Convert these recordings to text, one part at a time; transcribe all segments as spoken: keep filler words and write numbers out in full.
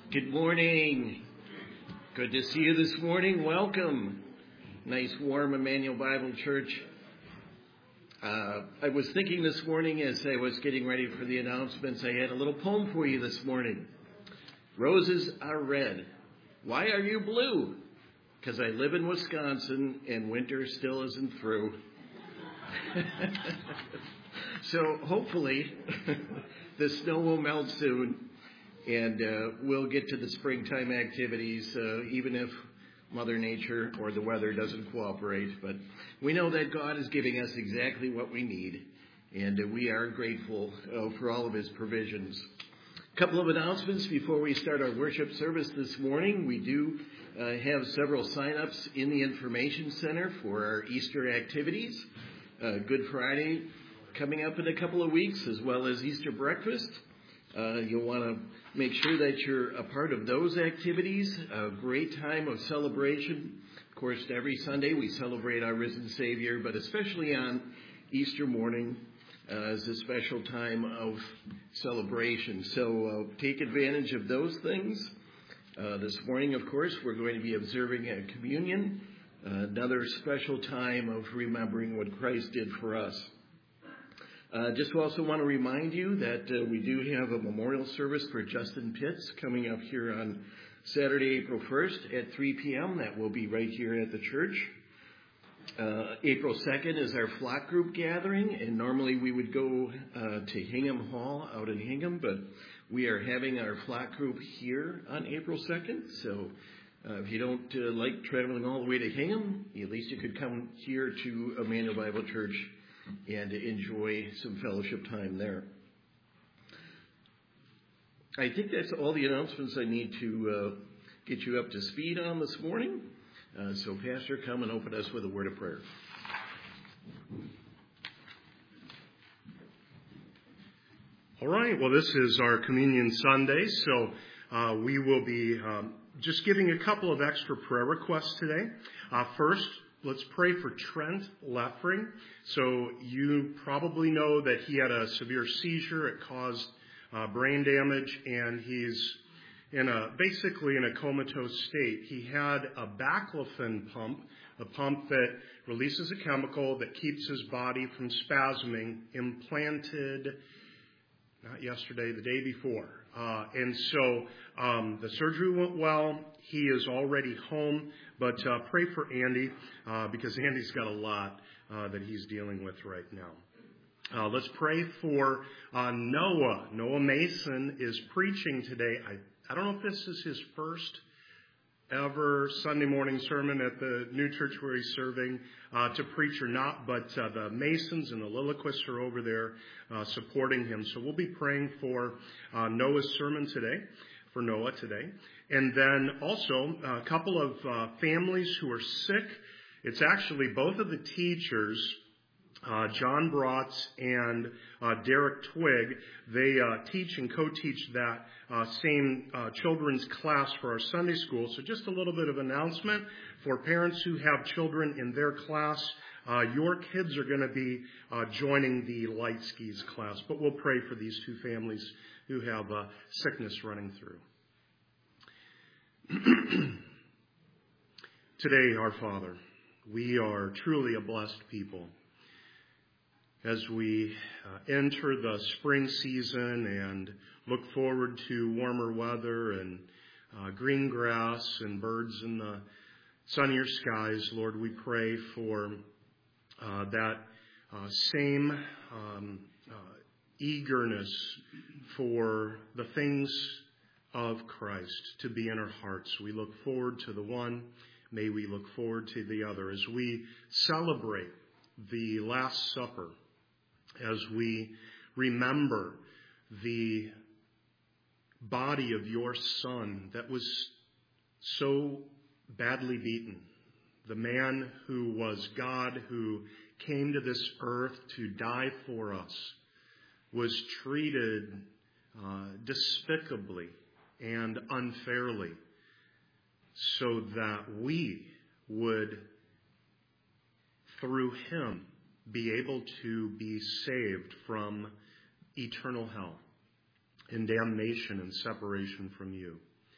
Good morning. Good to see you this morning. Welcome. Nice, warm Emmanuel Bible Church. Uh, I was thinking this morning as I was getting ready for the announcements, I had a little poem for you this morning. Roses are red. Why are you blue? Because I live in Wisconsin and winter still isn't through. So hopefully the snow will melt soon. And uh, we'll get to the springtime activities, uh, even if Mother Nature or the weather doesn't cooperate. But we know that God is giving us exactly what we need, and uh, we are grateful uh, for all of his provisions. A couple of announcements before we start our worship service this morning. We do uh, have several sign-ups in the Information Center for our Easter activities. Uh, Good Friday coming up in a couple of weeks, as well as Easter breakfast. Uh, you'll want to make sure that you're a part of those activities. A great time of celebration. Of course, every Sunday we celebrate our risen Savior, but especially on Easter morning uh, is a special time of celebration. So uh, take advantage of those things. Uh, this morning, of course, we're going to be observing a communion, uh, another special time of remembering what Christ did for us. Uh, just also want to remind you that uh, we do have a memorial service for Justin Pitts coming up here on Saturday, April first at three p.m. That will be right here at the church. Uh, April second is our flock group gathering, and normally we would go uh, to Hingham Hall out in Hingham, but we are having our flock group here on April second. So uh, if you don't uh, like traveling all the way to Hingham, at least you could come here to Emmanuel Bible Church and enjoy some fellowship time there. I think that's all the announcements I need to uh, get you up to speed on this morning. Uh, so, Pastor, come and open us with a word of prayer. All right. Well, this is our Communion Sunday, so uh, we will be um, just giving a couple of extra prayer requests today. Uh, first, let's pray for Trent Leffring. So you probably know that he had a severe seizure. It caused uh, brain damage, and he's in a basically in a comatose state. He had a baclofen pump, a pump that releases a chemical that keeps his body from spasming, implanted not yesterday, the day before. Uh, and so um, the surgery went well. He is already home, but uh, pray for Andy uh, because Andy's got a lot uh, that he's dealing with right now. Uh, let's pray for uh, Noah. Noah Mason is preaching today. I, I don't know if this is his first ever Sunday morning sermon at the new church where he's serving uh, to preach or not, but uh, the Masons and the Lilliquists are over there uh, supporting him. So we'll be praying for uh, Noah's sermon today, for Noah today. And then also a couple of uh, families who are sick. It's actually both of the teachers, uh, John Bratz and uh, Derek Twig. They uh, teach and co-teach that uh, same uh, children's class for our Sunday school. So just a little bit of announcement for parents who have children in their class. Uh, your kids are going to be uh, joining the light skis class. But we'll pray for these two families who have uh, sickness running through. Today, our Father, we are truly a blessed people. As we uh, enter the spring season and look forward to warmer weather and uh, green grass and birds in the sunnier skies, Lord, we pray for uh, that uh, same um, uh, eagerness for the things of Christ to be in our hearts. We look forward to the one. May we look forward to the other as we celebrate the Last Supper, as we remember the body of your Son that was so badly beaten, the man who was God, who came to this earth to die for us, was treated uh, despicably and unfairly so that we would, through him, be able to be saved from eternal hell and damnation and separation from you.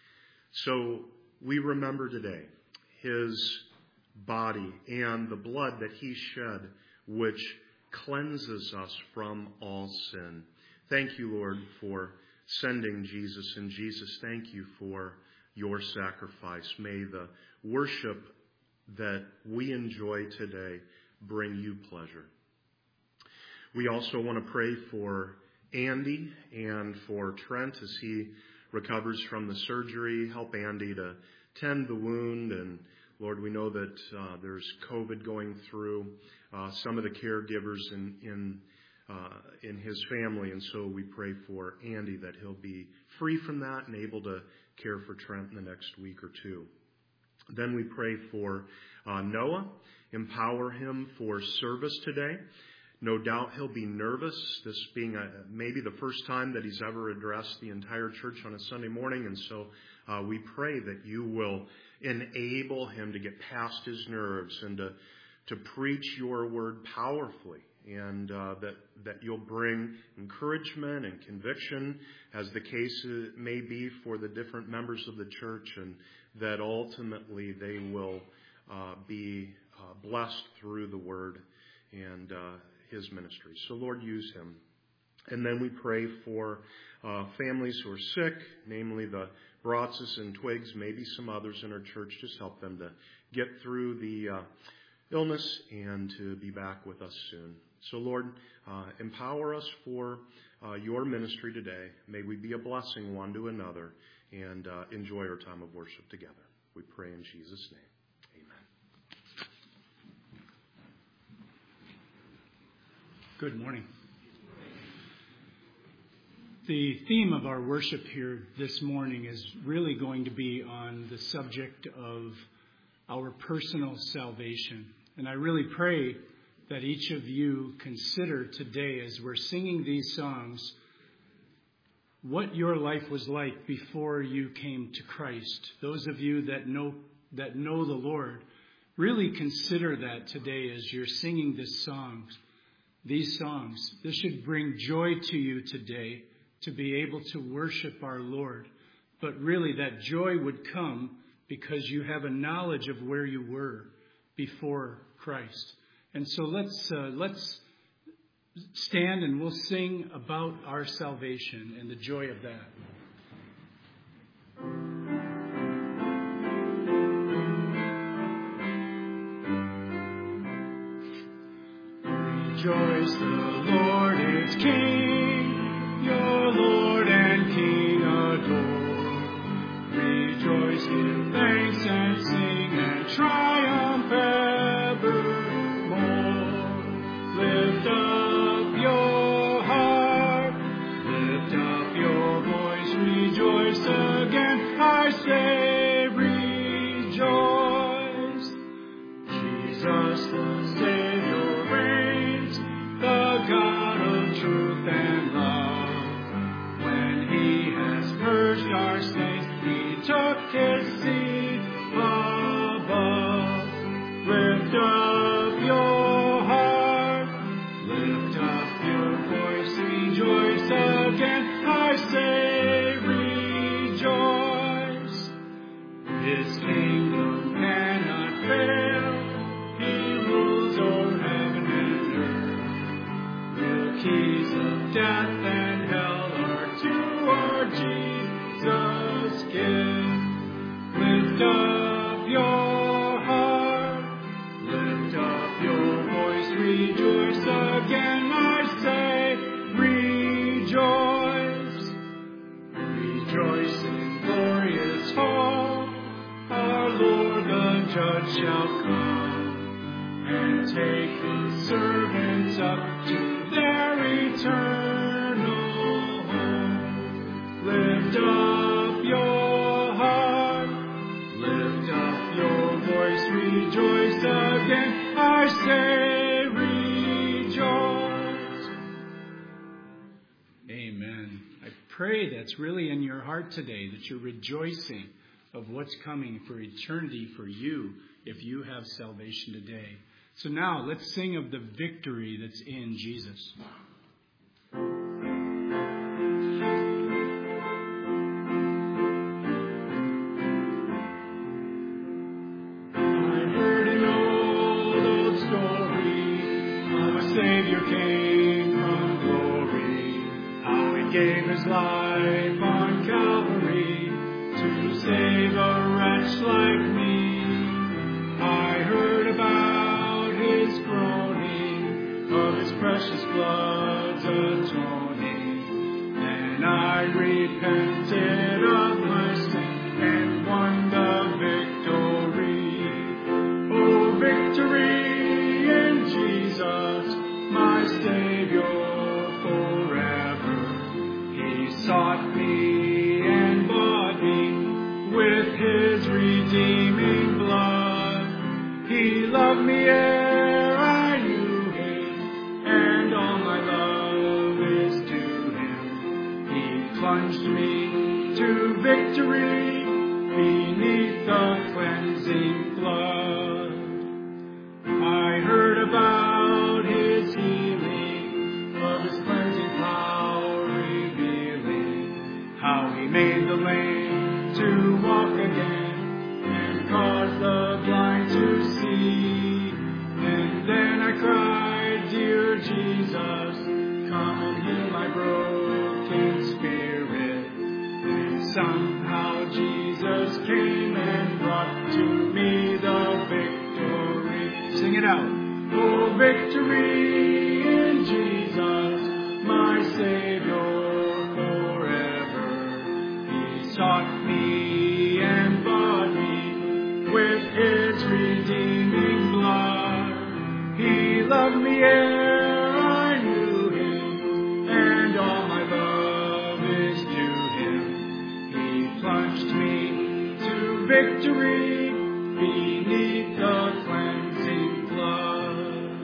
So we remember today his body and the blood that he shed, which cleanses us from all sin. Thank you, Lord, for sending Jesus. And Jesus, thank you for your sacrifice. May the worship that we enjoy today bring you pleasure. We also want to pray for Andy and for Trent as he recovers from the surgery. Help Andy to tend the wound. And Lord, we know that uh, there's COVID going through uh, some of the caregivers in in, uh, in his family. And so we pray for Andy that he'll be free from that and able to care for Trent in the next week or two. Then we pray for uh, Noah. Empower him for service today. No doubt he'll be nervous, this being a, maybe the first time that he's ever addressed the entire church on a Sunday morning. And so uh, we pray that you will enable him to get past his nerves and to, to preach your word powerfully. And uh, that, that you'll bring encouragement and conviction, as the case may be for the different members of the church, and that ultimately they will uh, be uh, blessed through the word and uh, his ministry. So, Lord, use him. And then we pray for uh, families who are sick, namely the Brotzes and Twigs, maybe some others in our church. Just help them to get through the uh, illness and to be back with us soon. So, Lord, uh, empower us for uh, your ministry today. May we be a blessing one to another and uh, enjoy our time of worship together. We pray in Jesus' name. Amen. Good morning. The theme of our worship here this morning is really going to be on the subject of our personal salvation. And I really pray that each of you consider today, as we're singing these songs, what your life was like before you came to Christ. Those of you that know that know the Lord, really consider that today as you're singing this songs, these songs. This should bring joy to you today to be able to worship our Lord. But really that joy would come because you have a knowledge of where you were before Christ. And so let's uh, let's stand and we'll sing about our salvation and the joy of that. Rejoice, the Lord is King, your Lord and King adore. Rejoice, give thanks and sing and triumph evermore. Lift up your heart, lift up your voice, rejoice again, I say rejoice. Jesus the Savior reigns, the God of truth and love. When he has purged our sins, he took his seat above. Lift up your heart, lift up your voice, rejoice again, I say rejoice. His kingdom cannot fail, he rules over heaven and earth. The keys of death and hell are to our Jesus give. Lift up your heart, lift up your voice, rejoice again, I say rejoice. Rejoice in glorious hope, our Lord the Judge shall come, and take the servants up to their eternal home. Lift up your heart, lift up your voice, rejoice again, I say rejoice. Amen. I pray that's really in your heart today, that you're rejoicing of what's coming for eternity for you if you have salvation today. So now let's sing of the victory that's in Jesus. gave his life on Calvary to save a wretch like me. I heard about his groaning, of his precious blood's atoning. Then I repented of my sin and won the victory. Oh, victory in Jesus, my Savior forever. He sought me and bought me with his redeeming blood. He loved me ere I knew him, and all my love is to him. He plunged me to victory beneath the cleansing flood. I heard about his healing, of his cleansing power revealing, how he made the lame to walk again and caused the blind to see. And then I cried, dear Jesus, come and heal my broken spirit. And somehow Jesus came and brought to me the victory. Sing it out. Oh, victory in Jesus, my Savior forever. He sought me and bought me with his redeeming blood. He loved me ere I knew him, and all my love is to him. He plunged me to victory beneath the cleansing flood.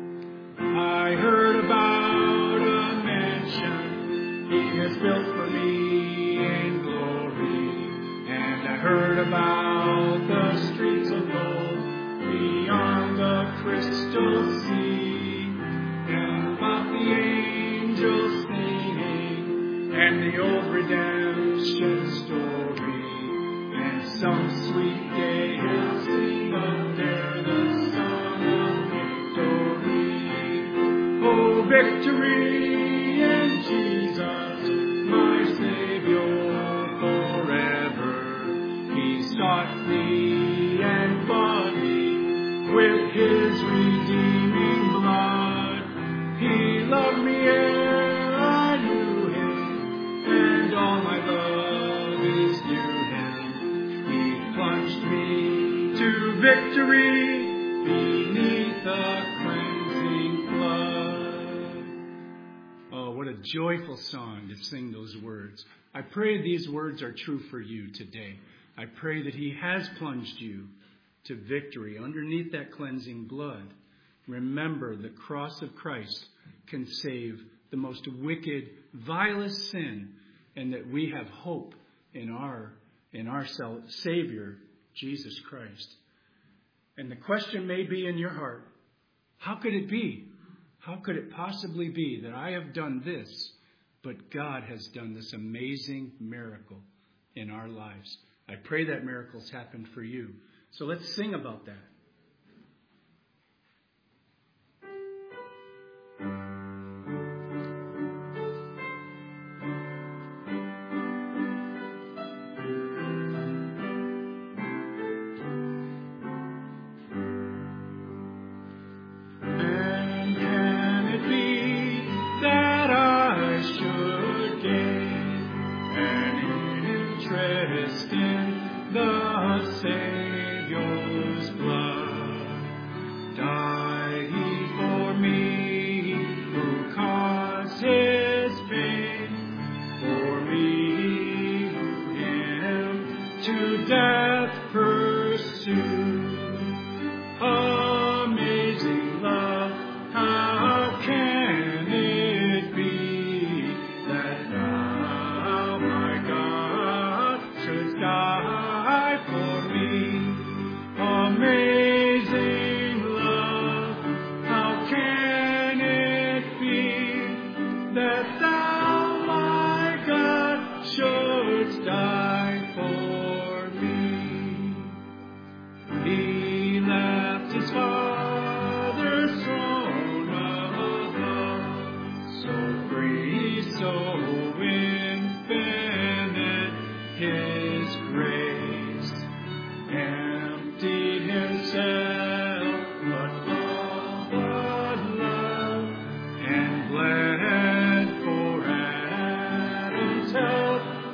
I heard about a mansion he has built for me in glory, and I heard about the streets of gold beyond the crystal sea, and about the angels singing, and the old redemption story, and some sweet day he'll sing up there the song of victory. Oh, victory in Jesus, my Savior forever. He sought me and bought me with his redeeming blood. He loved me ere I knew him, and all my love is due him. He plunged me to victory beneath the cleansing flood. Oh, what a joyful song to sing those words. I pray these words are true for you today. I pray that he has plunged you to victory underneath that cleansing blood. Remember, the cross of Christ can save the most wicked, vilest sin, and that we have hope in our, in our Savior, Jesus Christ. And the question may be in your heart, how could it be? How could it possibly be that I have done this, but God has done this amazing miracle in our lives? I pray that miracles happened for you. So let's sing about that.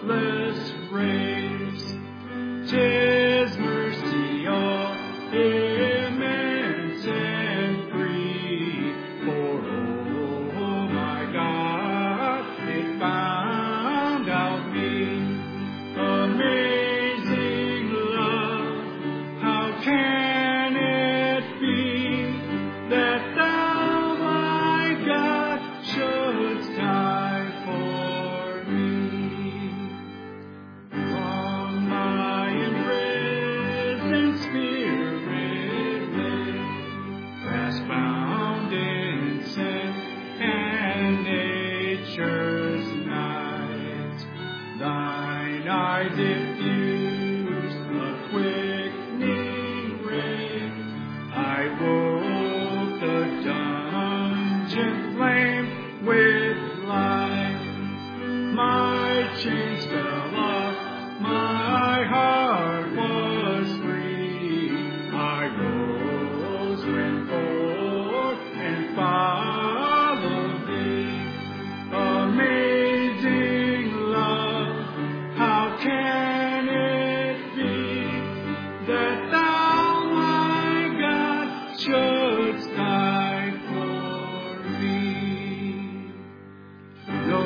faultless race. 'Tis mercy all immense and free. For oh my God, it found out me. Amazing love, how can it be that thou, my God, shouldst die for me? From my imprisoned spirit live, fast bound in sin and nature's night. Thine eye diffused a quickening ray. I woke the dungeon flame with light. My chains fell off, my heart was free. I rose, went forth, and followed thee. Amazing love, how can it be that thou, my God, shouldst die for me? No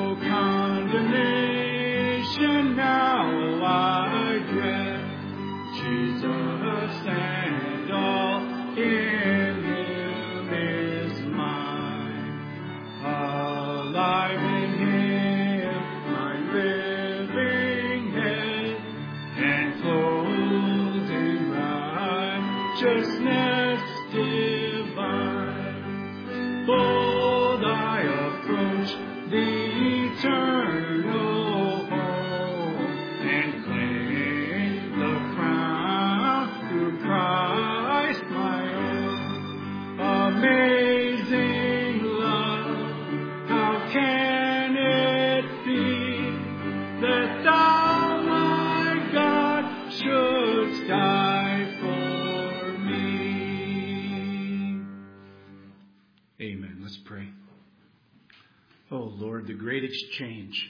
condemnation now I dread. Jesus and all in Him is mine. Alive in Him, my living head, and clothed in righteousness divine. Bold I approach the eternal home, and claim the crown through Christ my own. Amazing love, how can it be that thou, my God, shouldst die for me? Amen. Let's pray. Oh, Lord, the great exchange.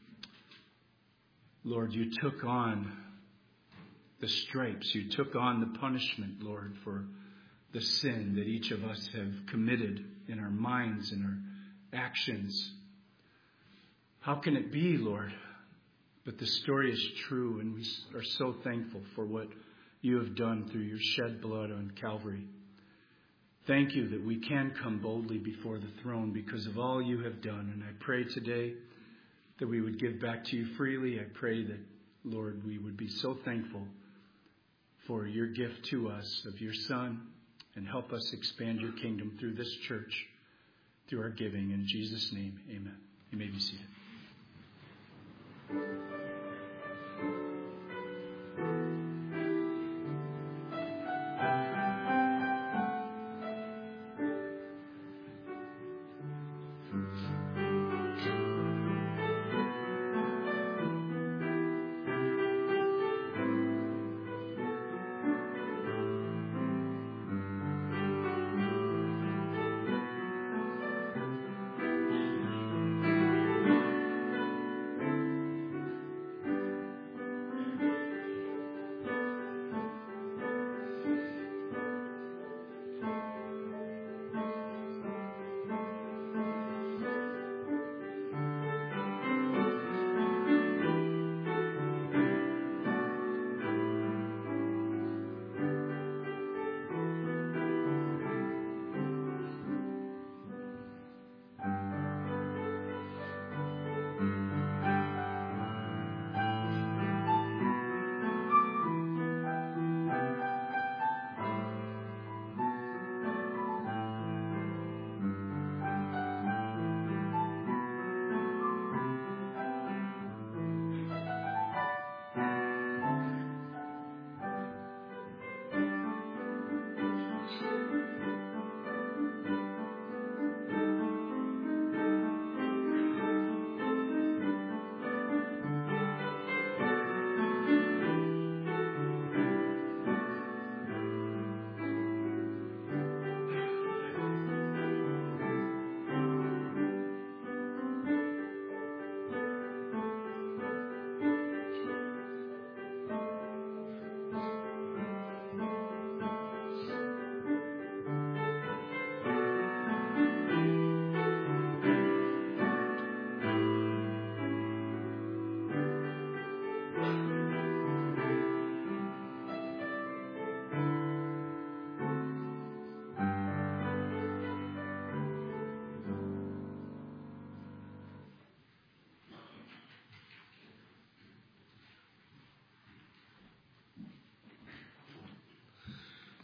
Lord, you took on the stripes. You took on the punishment, Lord, for the sin that each of us have committed in our minds and our actions. How can it be, Lord? But the story is true, and we are so thankful for what you have done through your shed blood on Calvary. Thank you that we can come boldly before the throne because of all you have done. And I pray today that we would give back to you freely. I pray that, Lord, we would be so thankful for your gift to us of your Son, and help us expand your kingdom through this church, through our giving. In Jesus' name, amen. You may be seated.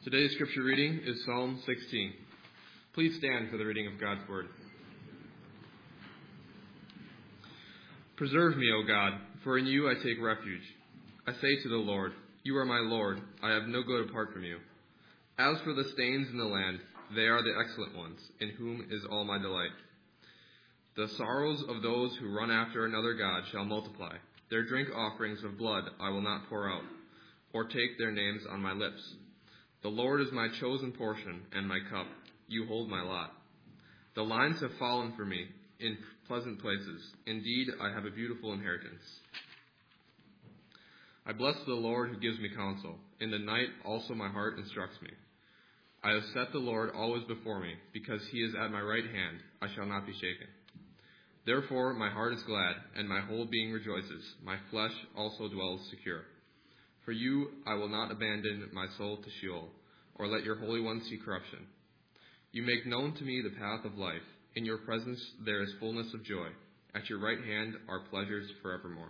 Today's scripture reading is Psalm sixteen. Please stand for the reading of God's word. Preserve me, O God, for in you I take refuge. I say to the Lord, you are my Lord, I have no good apart from you. As for the stains in the land, they are the excellent ones, in whom is all my delight. The sorrows of those who run after another god shall multiply. Their drink offerings of blood I will not pour out, or take their names on my lips. The Lord is my chosen portion and my cup. You hold my lot. The lines have fallen for me in pleasant places. Indeed, I have a beautiful inheritance. I bless the Lord who gives me counsel. In the night also my heart instructs me. I have set the Lord always before me. Because he is at my right hand, I shall not be shaken. Therefore my heart is glad, and my whole being rejoices. My flesh also dwells secure. For you I will not abandon my soul to Sheol, or let your Holy One see corruption. You make known to me the path of life. In your presence there is fullness of joy. At your right hand are pleasures forevermore.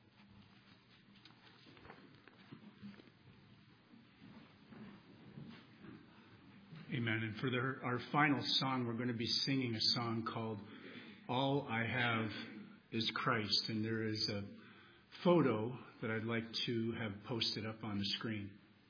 Amen. And for the, our final song, we're going to be singing a song called All I Have is Christ. And there is a photo that I'd like to have posted up on the screen.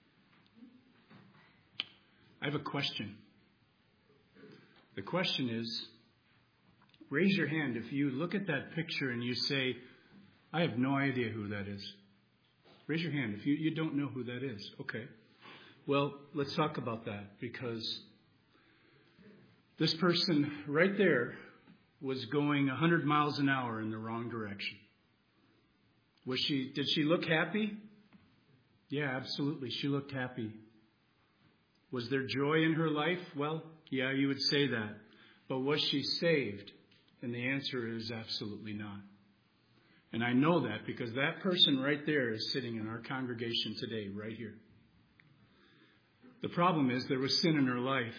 I have a question. The question is, raise your hand if you look at that picture and you say, I have no idea who that is. Raise your hand if you, you don't know who that is. Okay. Well, let's talk about that, because this person right there was going one hundred miles an hour in the wrong direction. Was she, did she look happy? Yeah, absolutely. She looked happy. Was there joy in her life? Well, yeah, you would say that. But was she saved? And the answer is absolutely not. And I know that because that person right there is sitting in our congregation today, right here. The problem is there was sin in her life.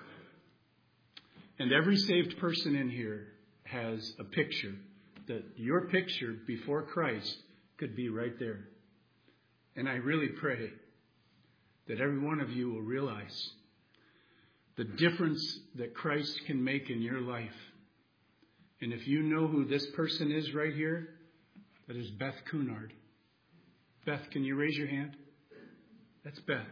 And every saved person in here has a picture, that your picture before Christ could be right there. And I really pray that every one of you will realize the difference that Christ can make in your life. And if you know who this person is right here, that is Beth Cunard. Beth, can you raise your hand? That's Beth.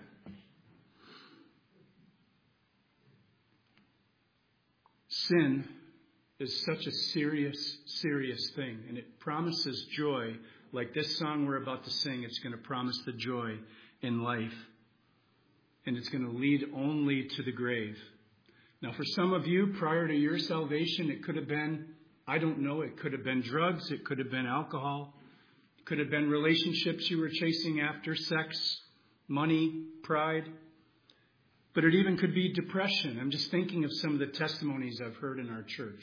Sin is such a serious, serious thing, and it promises joy. Like this song we're about to sing, it's going to promise the joy in life. And it's going to lead only to the grave. Now, for some of you, prior to your salvation, it could have been, I don't know, it could have been drugs, it could have been alcohol, it could have been relationships you were chasing after, sex, money, pride. But it even could be depression. I'm just thinking of some of the testimonies I've heard in our church.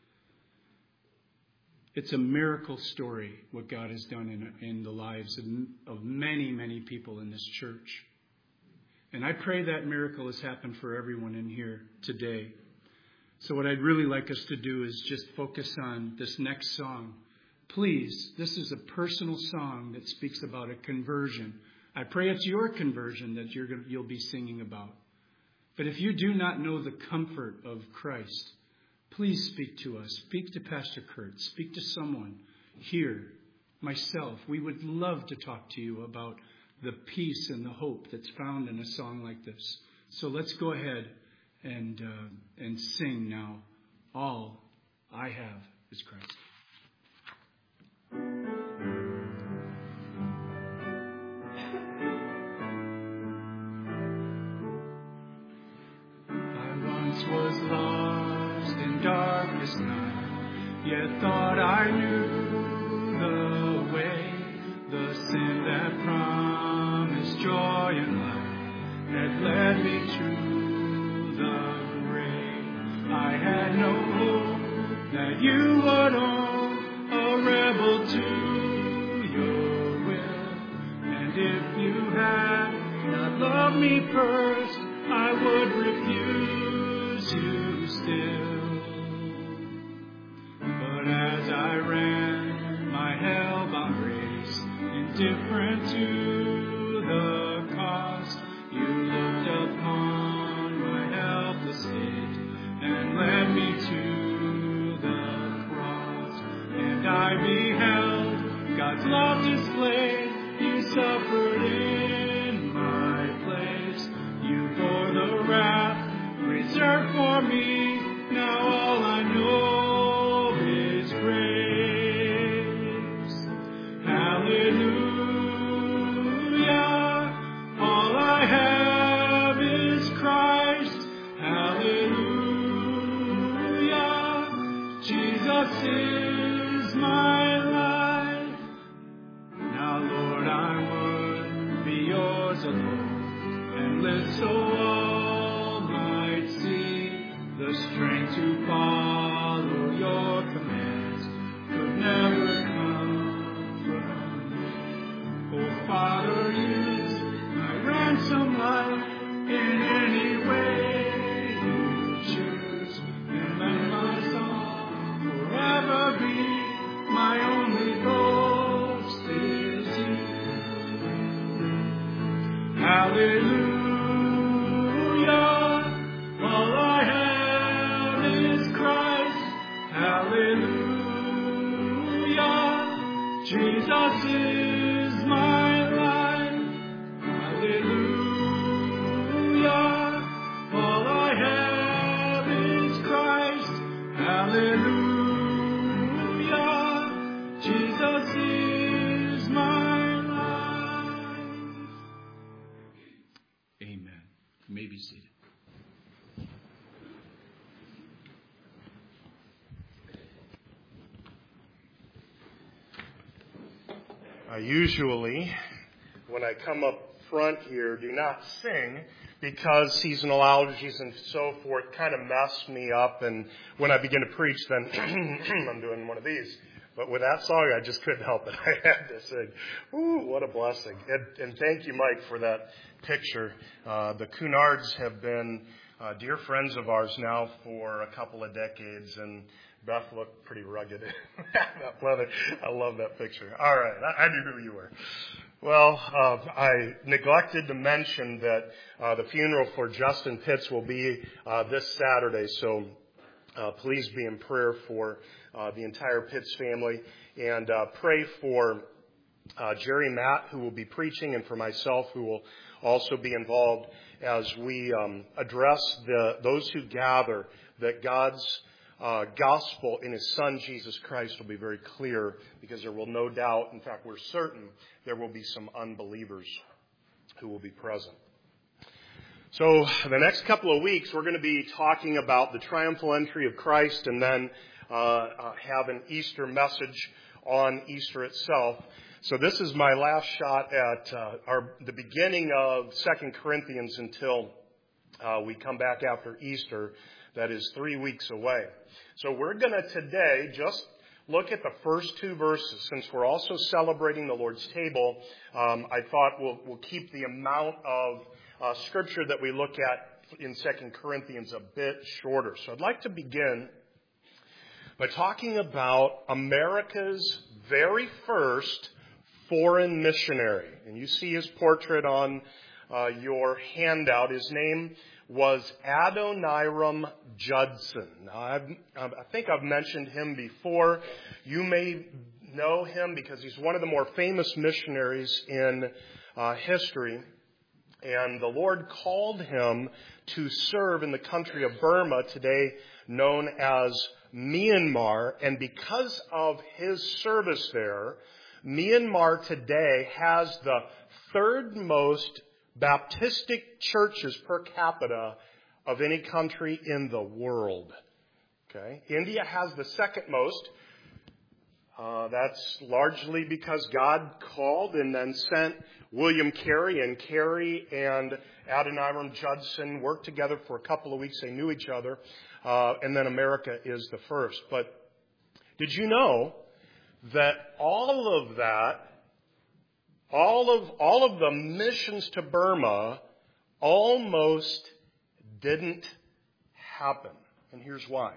It's a miracle story, what God has done in, in the lives of, of many, many people in this church. And I pray that miracle has happened for everyone in here today. So what I'd really like us to do is just focus on this next song. Please, this is a personal song that speaks about a conversion. I pray it's your conversion that you're gonna, you'll be singing about. But if you do not know the comfort of Christ, please speak to us. Speak to Pastor Kurt. Speak to someone here, myself. We would love to talk to you about the peace and the hope that's found in a song like this. So let's go ahead and uh, and sing now. All I have is Christ. Was lost in darkest night, yet thought I knew the way. The sin that promised joy and life had led me to the grave. I had no hope that you would own a rebel to your will. And if you had not loved me first, I would refuse you still. But as I ran my hell-bound race, indifferent to the cost, you looked up suffered in my place. You bore the wrath reserved for me. Now all I know is grace. Hallelujah. All I have is Christ. Hallelujah. Jesus is my life. Now, Lord, I would be yours alone and live so all might see the strength to follow your commands could never come from me. Oh, Father, use my ransom life in any way you choose, and let my song forever be my only boast is you. Hallelujah. All I have is Christ. Hallelujah. Jesus is my life. Hallelujah. All I have is Christ. Hallelujah. Jesus is my life. Amen. You may be seated. I usually, when I come up front here, do not sing because seasonal allergies and so forth kind of mess me up. And when I begin to preach, then I'm doing one of these. But with that song, I just couldn't help it. I had to sing. Ooh, what a blessing. And, and thank you, Mike, for that picture. Uh, the Cunards have been uh, dear friends of ours now for a couple of decades, and Beth looked pretty rugged. That leather. I love that picture. All right. I, I knew who you were. Well, uh, I neglected to mention that uh, the funeral for Justin Pitts will be uh, this Saturday, so uh, please be in prayer for uh, the entire Pitts family, and uh, pray for uh, Jerry Matt, who will be preaching, and for myself, who will also be involved as we um, address the those who gather, that God's Uh, gospel in His Son, Jesus Christ, will be very clear, because there will no doubt, in fact, we're certain, there will be some unbelievers who will be present. So the next couple of weeks, we're going to be talking about the triumphal entry of Christ, and then uh, uh, have an Easter message on Easter itself. So this is my last shot at uh, our the beginning of Second Corinthians until uh, we come back after Easter. That is three weeks away. So we're going to today just look at the first two verses. Since we're also celebrating the Lord's table, um, I thought we'll, we'll keep the amount of uh, scripture that we look at in Second Corinthians a bit shorter. So I'd like to begin by talking about America's very first foreign missionary. And you see his portrait on uh, your handout. His name was Adoniram Judson. Now, I've, I think I've mentioned him before. You may know him because he's one of the more famous missionaries in uh, history. And the Lord called him to serve in the country of Burma, today known as Myanmar. And because of his service there, Myanmar today has the third most Baptistic churches per capita of any country in the world. Okay, India has the second most. Uh, that's largely because God called and then sent William Carey, and Carey and Adoniram Judson worked together for a couple of weeks. They knew each other, uh, and then America is the first. But did you know that all of that All of all of the missions to Burma almost didn't happen? And here's why.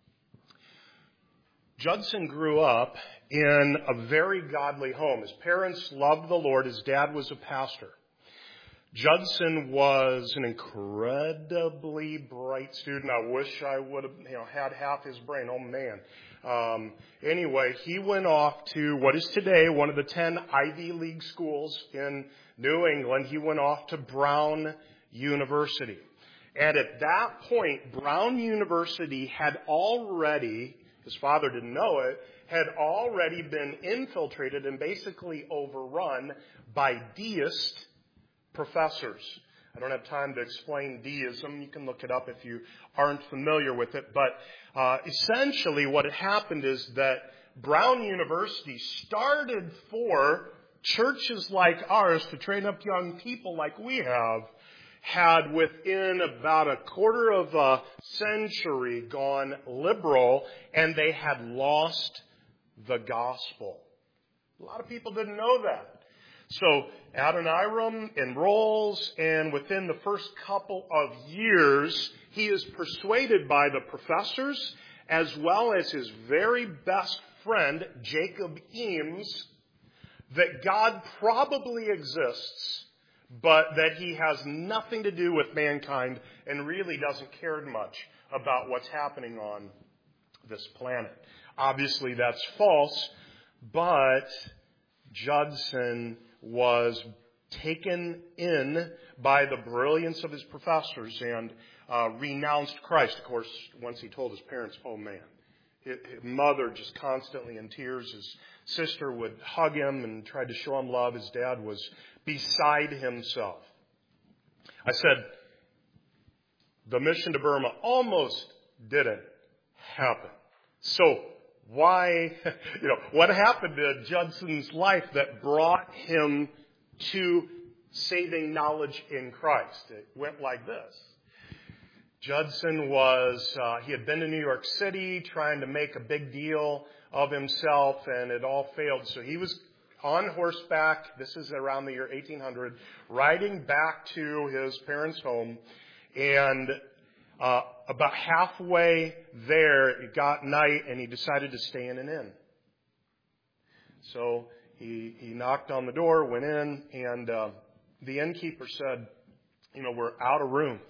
Judson grew up in a very godly home. His parents loved the Lord. His dad was a pastor. Judson was an incredibly bright student. I wish I would have, you know, had half his brain. Oh man. Um, anyway, he went off to what is today one of the ten Ivy League schools in New England. He went off to Brown University. And at that point, Brown University had already, his father didn't know it, had already been infiltrated and basically overrun by deist professors. I don't have time to explain deism. You can look it up if you aren't familiar with it. But uh, essentially what had happened is that Brown University started for churches like ours to train up young people like we have, had within about a quarter of a century gone liberal, and they had lost the gospel. A lot of people didn't know that. So Adoniram enrolls, and within the first couple of years, he is persuaded by the professors as well as his very best friend, Jacob Eames, that God probably exists, but that he has nothing to do with mankind and really doesn't care much about what's happening on this planet. Obviously, that's false, but Judson was taken in by the brilliance of his professors and uh, renounced Christ. Of course, once he told his parents, oh man, his mother just constantly in tears. His sister would hug him and try to show him love. His dad was beside himself. I said, the mission to Burma almost didn't happen. So why, you know, what happened to Judson's life that brought him to saving knowledge in Christ? It went like this. Judson was, uh, he had been to New York City trying to make a big deal of himself, and it all failed. So he was on horseback, this is around the year eighteen hundred, riding back to his parents' home, and uh, about halfway there, it got night, and he decided to stay in an inn. So he he knocked on the door, went in, and uh, the innkeeper said, you know, we're out of rooms.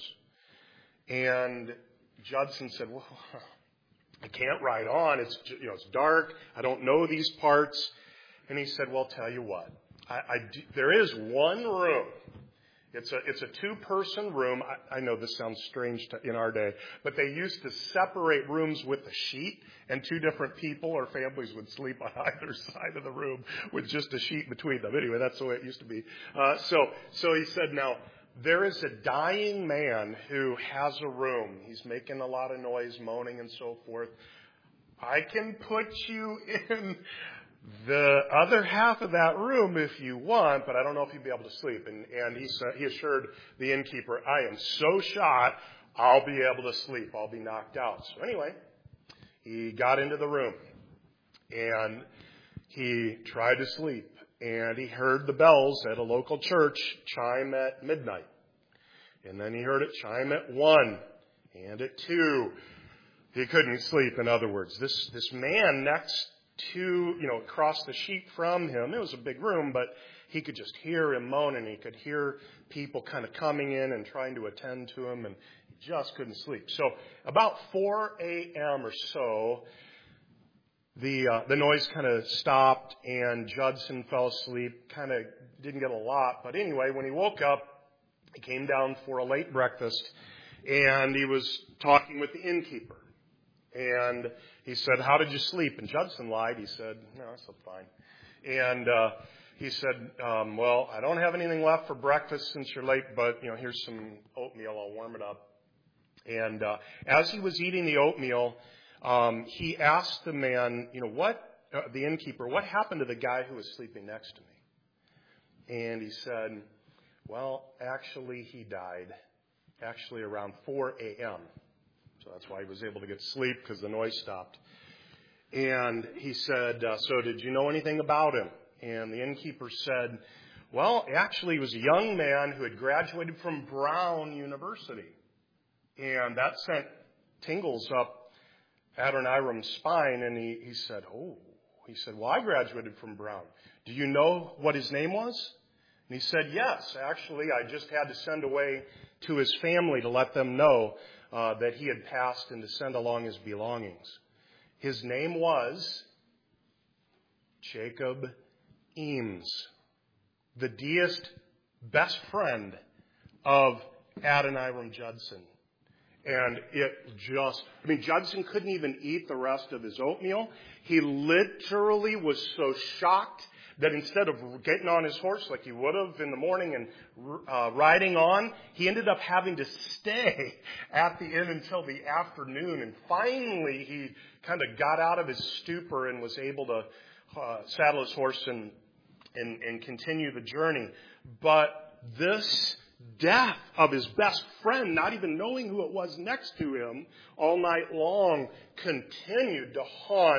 And Judson said, well, I can't ride on. It's, you know, it's dark. I don't know these parts. And he said, well, tell you what, I, I do, there is one room. It's a, it's a two-person room. I, I know this sounds strange to, in our day, but they used to separate rooms with a sheet, and two different people or families would sleep on either side of the room with just a sheet between them. Anyway, that's the way it used to be. Uh, so, so he said, now, there is a dying man who has a room. He's making a lot of noise, moaning and so forth. I can put you in the other half of that room if you want, but I don't know if you'll be able to sleep. And, and he, said, he assured the innkeeper, I am so shot, I'll be able to sleep. I'll be knocked out. So anyway, he got into the room, and he tried to sleep. And he heard the bells at a local church chime at midnight. And then he heard it chime at one and at two. He couldn't sleep, in other words. This this man next to, you know, across the sheet from him, it was a big room, but he could just hear him moaning. He could hear people kind of coming in and trying to attend to him, and he just couldn't sleep. So about four a.m. or so, The uh, the noise kind of stopped, and Judson fell asleep. Kind of didn't get a lot, but anyway, when he woke up, he came down for a late breakfast, and he was talking with the innkeeper. And he said, "How did you sleep?" And Judson lied. He said, "No, I slept fine." And uh, he said, um, "Well, I don't have anything left for breakfast since you're late, but you know, here's some oatmeal. I'll warm it up." And uh, as he was eating the oatmeal, Um, he asked the man, you know, what, uh, the innkeeper, what happened to the guy who was sleeping next to me? And he said, well, actually he died, actually around four a.m. So that's why he was able to get sleep, because the noise stopped. And he said, uh, so did you know anything about him? And the innkeeper said, well, actually he was a young man who had graduated from Brown University. And that sent tingles up Adoniram's spine, and he, he said, oh, he said, well, I graduated from Brown. Do you know what his name was? And he said, yes, actually, I just had to send away to his family to let them know uh, that he had passed and to send along his belongings. His name was Jacob Eames, the deist best friend of Adoniram Judson. And it just, I mean, Judson couldn't even eat the rest of his oatmeal. He literally was so shocked that instead of getting on his horse like he would have in the morning and uh, riding on, he ended up having to stay at the inn until the afternoon. And finally, he kind of got out of his stupor and was able to uh, saddle his horse and, and, and continue the journey. But this death of his best friend, not even knowing who it was next to him, all night long, continued to haunt,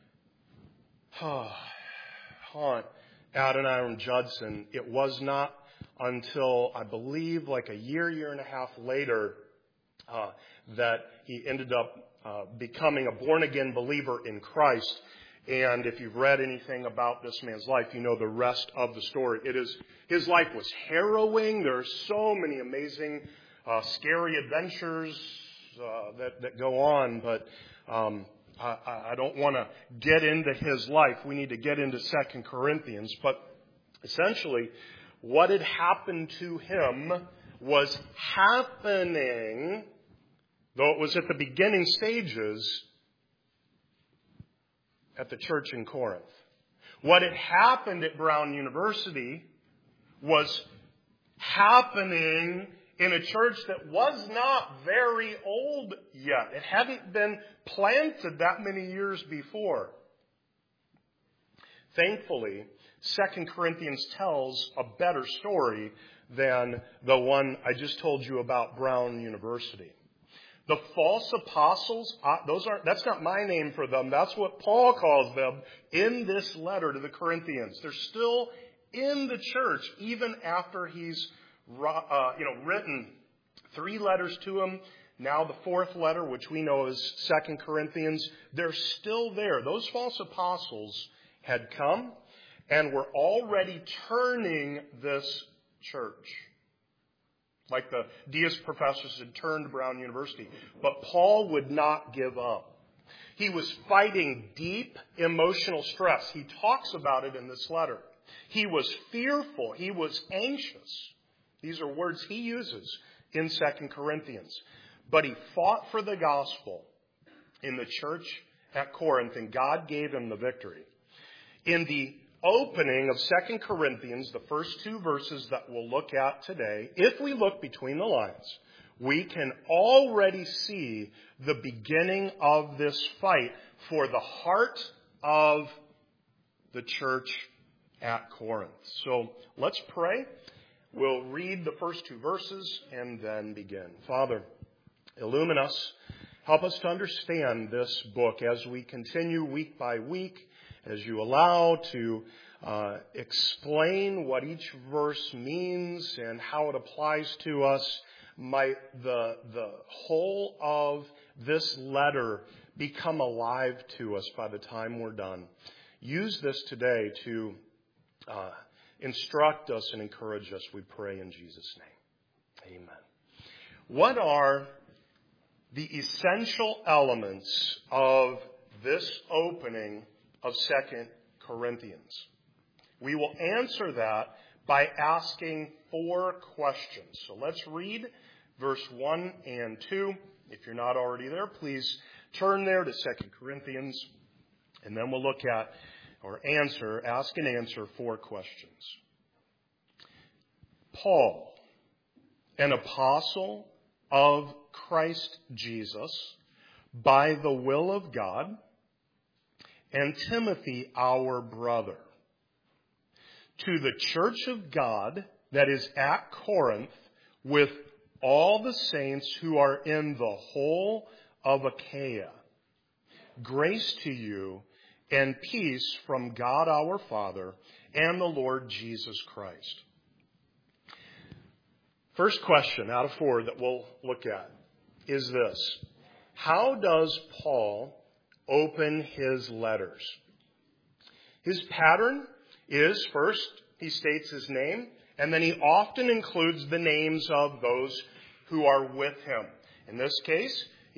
haunt Adoniram Judson. It was not until, I believe, like a year, year and a half later, uh, that he ended up uh, becoming a born-again believer in Christ. And if you've read anything about this man's life, you know the rest of the story. It is, his life was harrowing. There are so many amazing, uh, scary adventures uh, that, that go on. But um, I, I don't want to get into his life. We need to get into Second Corinthians. But essentially, what had happened to him was happening, though it was at the beginning stages, at the church in Corinth. What had happened at Brown University was happening in a church that was not very old yet. It hadn't been planted that many years before. Thankfully, Second Corinthians tells a better story than the one I just told you about Brown University. The false apostles, those aren't, that's not my name for them. That's what Paul calls them in this letter to the Corinthians. They're still in the church even after he's uh, you know, written three letters to them. Now the fourth letter, which we know as Second Corinthians, they're still there. Those false apostles had come and were already turning this church, like the deist professors had turned Brown University. But Paul would not give up. He was fighting deep emotional stress. He talks about it in this letter. He was fearful. He was anxious. These are words he uses in Second Corinthians. But he fought for the gospel in the church at Corinth, and God gave him the victory. In the opening of Second Corinthians, the first two verses that we'll look at today, if we look between the lines, we can already see the beginning of this fight for the heart of the church at Corinth. So let's pray. We'll read the first two verses and then begin. Father, illumine us. Help us to understand this book as we continue week by week, as you allow to uh, explain what each verse means and how it applies to us. Might the, the whole of this letter become alive to us by the time we're done. Use this today to uh, instruct us and encourage us, we pray in Jesus' name. Amen. What are the essential elements of this opening of Second Corinthians? We will answer that by asking four questions. So let's read verse one and two. If you're not already there, please turn there to Second Corinthians, and then we'll look at or answer, ask and answer four questions. Paul, an apostle of Christ Jesus, by the will of God, and Timothy, our brother, to the church of God that is at Corinth, with all the saints who are in the whole of Achaia. Grace to you and peace from God our Father and the Lord Jesus Christ. First question out of four that we'll look at is this. How does Paul open his letters? His pattern is, first, he states his name, and then he often includes the names of those who are with him. In this case,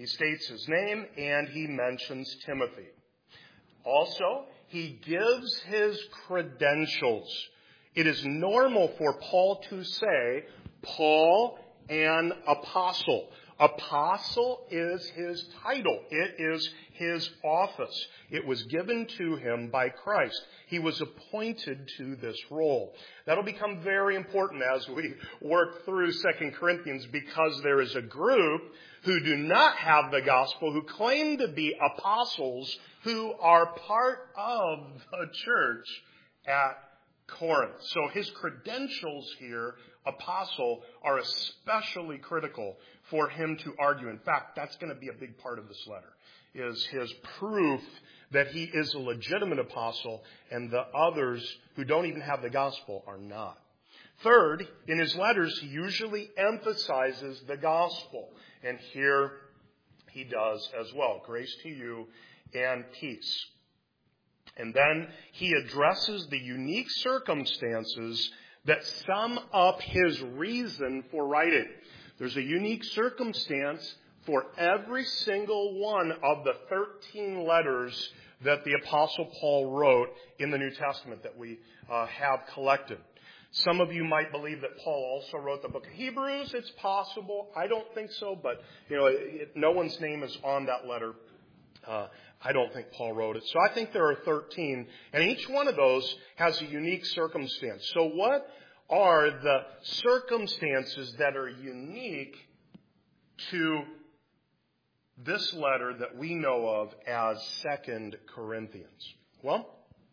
He states his name and he mentions Timothy. Also, he gives his credentials. It is normal for Paul to say, Paul, an apostle. Apostle is his title. It is his office. It was given to him by Christ. He was appointed to this role. That'll become very important as we work through Second Corinthians, because there is a group who do not have the gospel, who claim to be apostles, who are part of the church at Corinth. So his credentials here, apostle, are especially critical for him to argue. In fact, that's going to be a big part of this letter, is his proof that he is a legitimate apostle and the others who don't even have the gospel are not. Third, in his letters, he usually emphasizes the gospel. And here he does as well. Grace to you and peace. And then he addresses the unique circumstances that sum up his reason for writing. There's a unique circumstance for every single one of the thirteen letters that the Apostle Paul wrote in the New Testament that we uh, have collected. Some of you might believe that Paul also wrote the book of Hebrews. It's possible. I don't think so, but you know, it, no one's name is on that letter. Uh, I don't think Paul wrote it. So I think there are thirteen, and each one of those has a unique circumstance. So what are the circumstances that are unique to this letter that we know of as Second Corinthians? Well,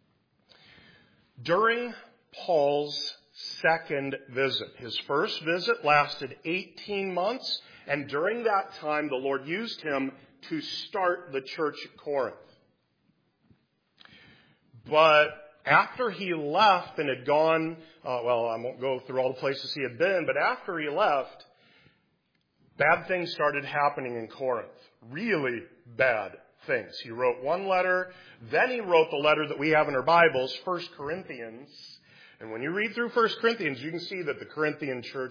during Paul's second visit, his first visit lasted eighteen months, and during that time the Lord used him to start the church at Corinth. But after he left and had gone, uh, well, I won't go through all the places he had been, but after he left, bad things started happening in Corinth. Really bad things. He wrote one letter, then he wrote the letter that we have in our Bibles, First Corinthians. And when you read through First Corinthians, you can see that the Corinthian church,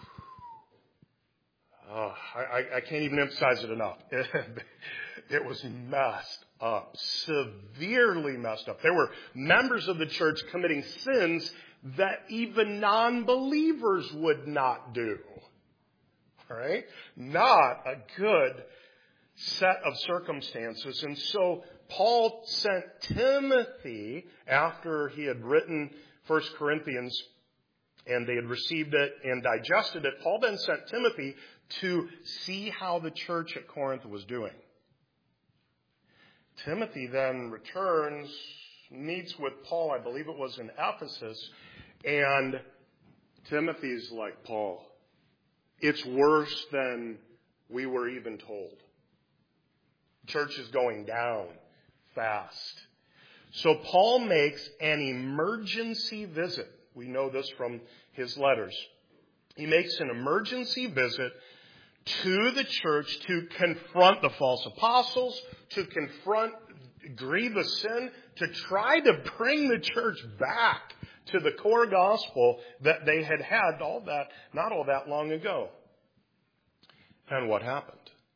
oh, I, I can't even emphasize it enough. It, it was messed up, severely messed up. There were members of the church committing sins that even non-believers would not do. All right? Not a good set of circumstances. And so Paul sent Timothy, after he had written First Corinthians and they had received it and digested it, Paul then sent Timothy to see how the church at Corinth was doing. Timothy then returns, meets with Paul, I believe it was in Ephesus, and Timothy's like, Paul, it's worse than we were even told. Church is going down fast. So Paul makes an emergency visit. We know this from his letters. He makes an emergency visit to the church to confront the false apostles, to confront grievous sin, to try to bring the church back to the core gospel that they had had all that, not all that long ago. And what happened?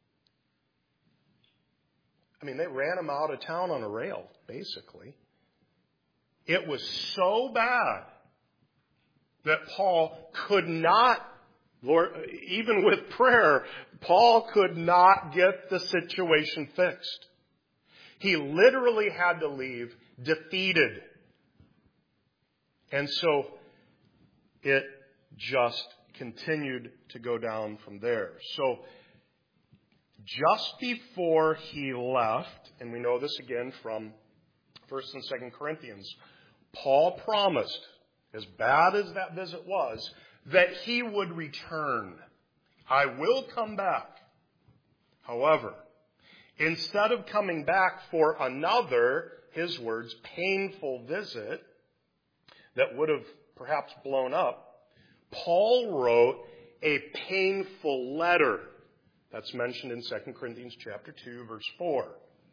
I mean, they ran him out of town on a rail, basically. It was so bad that Paul could not, Lord, even with prayer, Paul could not get the situation fixed. He literally had to leave defeated. And so it just continued to go down from there. So just before he left, and we know this again from First and Second Corinthians, Paul promised, as bad as that visit was, that he would return. I will come back. However, instead of coming back for another, his words, painful visit that would have perhaps blown up, Paul wrote a painful letter. That's mentioned in Second Corinthians chapter two, verse four.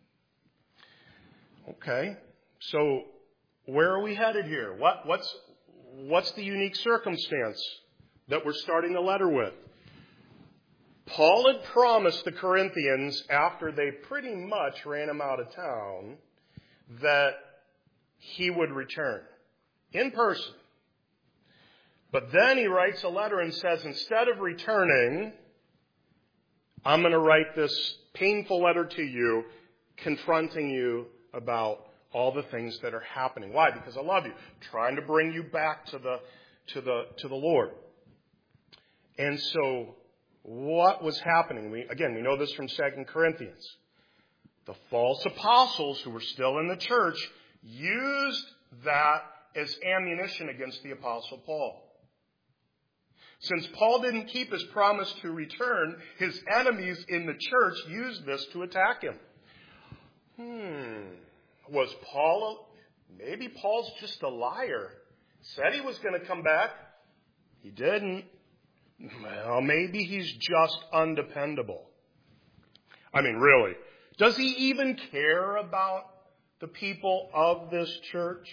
Okay, so where are we headed here? What, what's, what's the unique circumstance that we're starting the letter with? Paul had promised the Corinthians, after they pretty much ran him out of town, that he would return in person. But then he writes a letter and says, instead of returning, I'm going to write this painful letter to you, confronting you about all the things that are happening. Why? Because I love you. Trying to bring you back to the to the to the Lord. And so what was happening? We again we know this from Second Corinthians. The false apostles who were still in the church used that as ammunition against the Apostle Paul. Since Paul didn't keep his promise to return, his enemies in the church used this to attack him. Hmm. Was Paul, a, maybe Paul's just a liar. Said he was going to come back. He didn't. Well, maybe he's just undependable. I mean, really. Does he even care about the people of this church?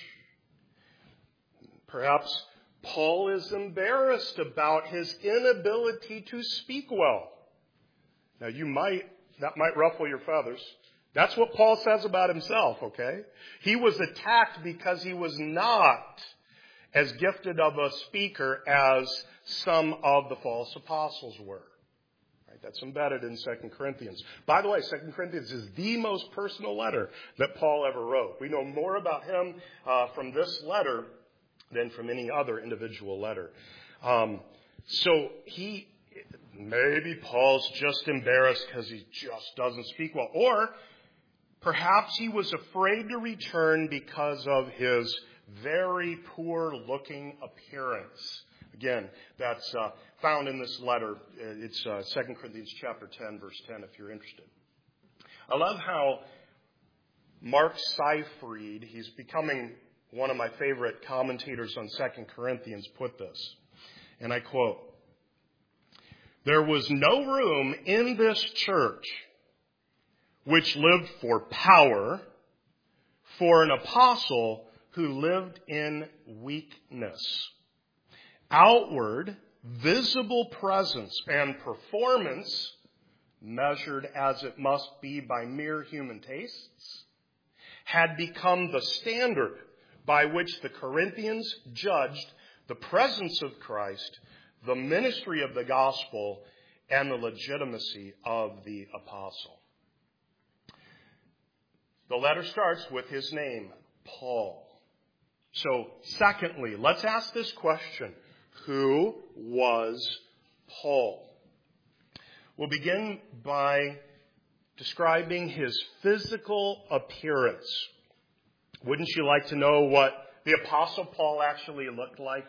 Perhaps Paul is embarrassed about his inability to speak well. Now, you might, that might ruffle your feathers. That's what Paul says about himself, okay? He was attacked because he was not as gifted of a speaker as some of the false apostles were. Right? That's embedded in Second Corinthians. By the way, Second Corinthians is the most personal letter that Paul ever wrote. We know more about him uh, from this letter than from any other individual letter. Um, so he, maybe Paul's just embarrassed because he just doesn't speak well. Or perhaps he was afraid to return because of his very poor-looking appearance. Again, that's uh, found in this letter. It's uh, Second Corinthians chapter ten, verse ten, if you're interested. I love how Mark Seifried, he's becoming one of my favorite commentators on Second Corinthians, put this. And I quote, "There was no room in this church which lived for power for an apostle who lived in weakness. Outward, visible presence and performance, measured as it must be by mere human tastes, had become the standard by which the Corinthians judged the presence of Christ, the ministry of the gospel, and the legitimacy of the apostle." The letter starts with his name, Paul. So, secondly, let's ask this question. Who was Paul? We'll begin by describing his physical appearance. Wouldn't you like to know what the Apostle Paul actually looked like?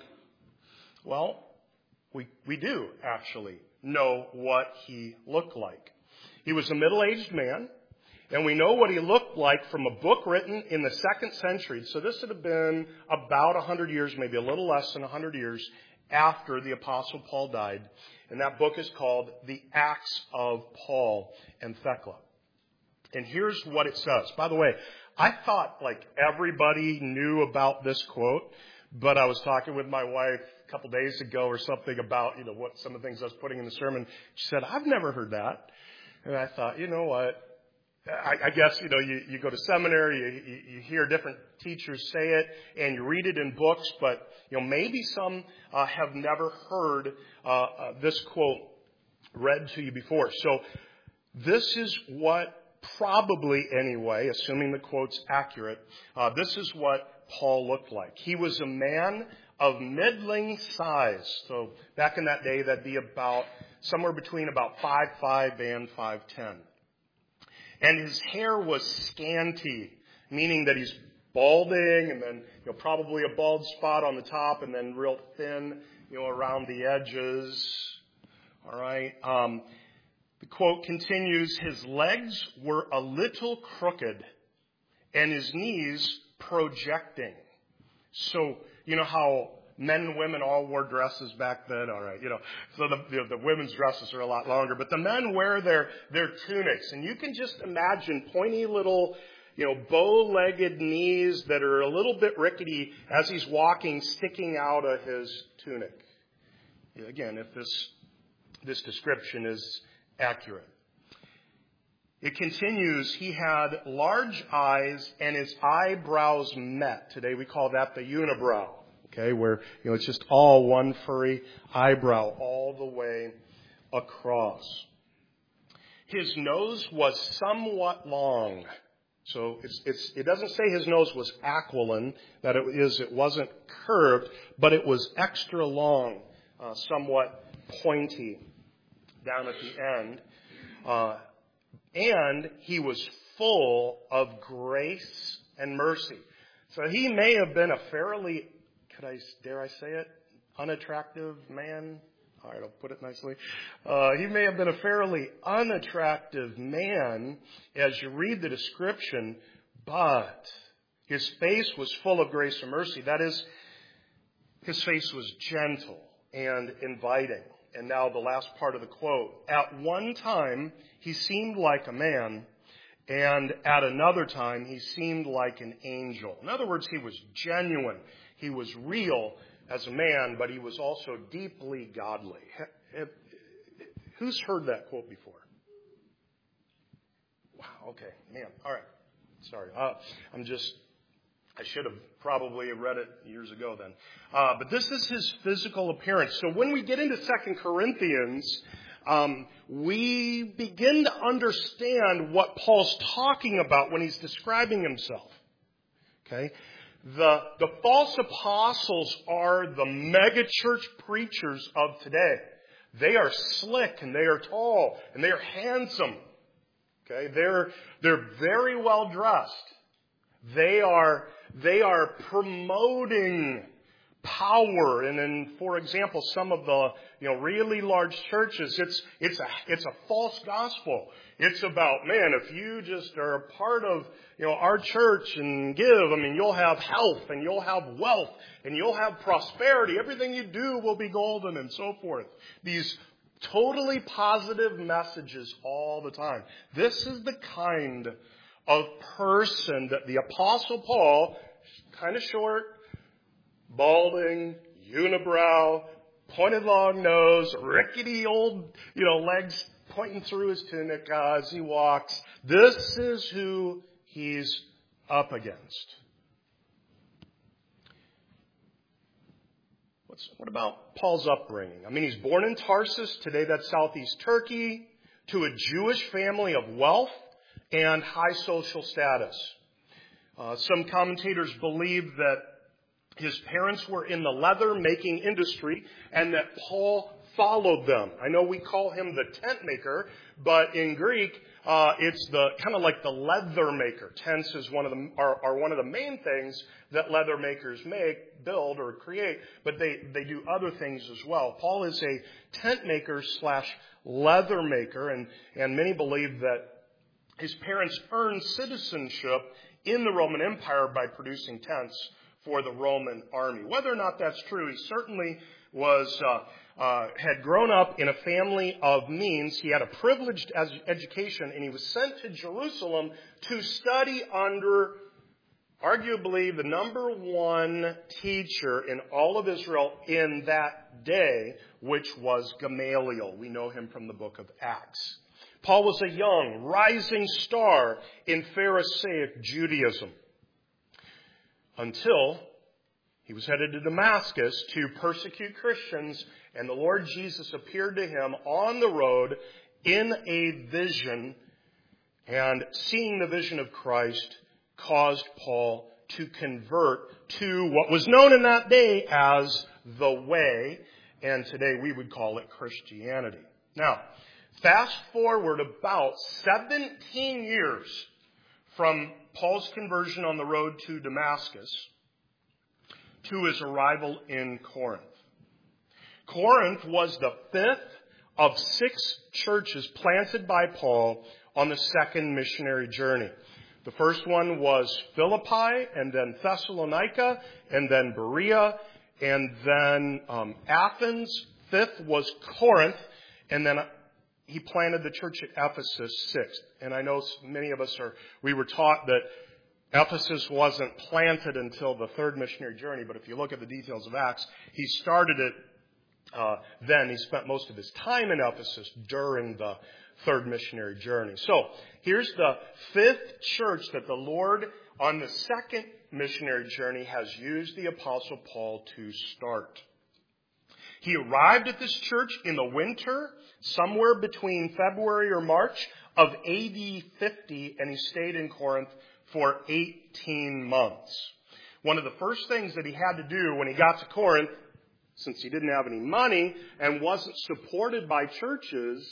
Well, we, we do actually know what he looked like. He was a middle-aged man. And we know what he looked like from a book written in the second century. So this would have been about one hundred years, maybe a little less than one hundred years after the Apostle Paul died. And that book is called The Acts of Paul and Thecla. And here's what it says. By the way, I thought like everybody knew about this quote, but I was talking with my wife a couple days ago or something about, you know, what some of the things I was putting in the sermon. She said, "I've never heard that." And I thought, you know what? I, I guess, you know, you, you go to seminary, you, you, you hear different teachers say it, and you read it in books, but, you know, maybe some uh, have never heard uh, uh, this quote read to you before. So this is what probably, anyway, assuming the quote's accurate, uh, this is what Paul looked like. He was a man of middling size. So back in that day, that'd be about somewhere between about five foot five and five foot ten. And his hair was scanty, meaning that he's balding and then, you know, probably a bald spot on the top and then real thin, you know, around the edges. All right. Um, the quote continues, "His legs were a little crooked and his knees projecting." So, you know how men and women all wore dresses back then, all right, you know, so the, the, the women's dresses are a lot longer, but the men wear their, their tunics, and you can just imagine pointy little, you know, bow-legged knees that are a little bit rickety as he's walking, sticking out of his tunic. Again, if this, this description is accurate. It continues, he had large eyes and his eyebrows met. Today we call that the unibrow, okay, where, you know, it's just all one furry eyebrow all the way across. His nose was somewhat long. So it's, it's, it doesn't say his nose was aquiline, that it is, it wasn't curved, but it was extra long, uh, somewhat pointy down at the end. Uh, and he was full of grace and mercy. So he may have been a fairly, could I, dare I say it, unattractive man. All right, I'll put it nicely. Uh, he may have been a fairly unattractive man as you read the description, but his face was full of grace and mercy. That is, his face was gentle and inviting. And now the last part of the quote. At one time, he seemed like a man, and at another time, he seemed like an angel. In other words, he was genuine. He was real as a man, but he was also deeply godly. Who's heard that quote before? Wow, okay, man, all right. Sorry, uh, I'm just, I should have probably read it years ago then. Uh, but this is his physical appearance. So when we get into Second Corinthians, um, we begin to understand what Paul's talking about when he's describing himself. Okay? The, the false apostles are the megachurch preachers of today. They are slick and they are tall and they are handsome. Okay? They're, they're very well dressed. They are, they are promoting power. And in, for example, some of the, you know, really large churches, it's, it's a, it's a false gospel. It's about, man, if you just are a part of, you know, our church and give, I mean, you'll have health and you'll have wealth and you'll have prosperity. Everything you do will be golden and so forth. These totally positive messages all the time. This is the kind of person that the Apostle Paul, kind of short, balding, unibrow, pointed long nose, rickety old, you know, legs pointing through his tunic uh, as he walks. This is who he's up against. What's, what about Paul's upbringing? I mean, he's born in Tarsus. Today that's southeast Turkey, to a Jewish family of wealth and high social status. Uh, some commentators believe that his parents were in the leather making industry and that Paul followed them. I know we call him the tent maker, but in Greek, uh, it's the kind of like the leather maker. Tents is one of the are, are one of the main things that leather makers make, build, or create, but they, they do other things as well. Paul is a tent maker slash leather maker, and, and many believe that his parents earned citizenship in the Roman Empire by producing tents for the Roman army. Whether or not that's true, he certainly was uh, uh, had grown up in a family of means. He had a privileged education, and he was sent to Jerusalem to study under arguably the number one teacher in all of Israel in that day, which was Gamaliel. We know him from the book of Acts. Paul was a young, rising star in Pharisaic Judaism until he was headed to Damascus to persecute Christians, and the Lord Jesus appeared to him on the road in a vision, and seeing the vision of Christ caused Paul to convert to what was known in that day as the Way, and today we would call it Christianity. Now, fast forward about seventeen years from Paul's conversion on the road to Damascus to his arrival in Corinth. Corinth was the fifth of six churches planted by Paul on the second missionary journey. The first one was Philippi, and then Thessalonica, and then Berea, and then um, Athens. Fifth was Corinth, and then he planted the church at Ephesus sixth. And I know many of us are, we were taught that Ephesus wasn't planted until the third missionary journey, but if you look at the details of Acts, he started it uh, then. He spent most of his time in Ephesus during the third missionary journey. So here's the fifth church that the Lord on the second missionary journey has used the Apostle Paul to start. He arrived at this church in the winter, somewhere between February or March of A D fifty, and he stayed in Corinth for eighteen months. One of the first things that he had to do when he got to Corinth, since he didn't have any money and wasn't supported by churches,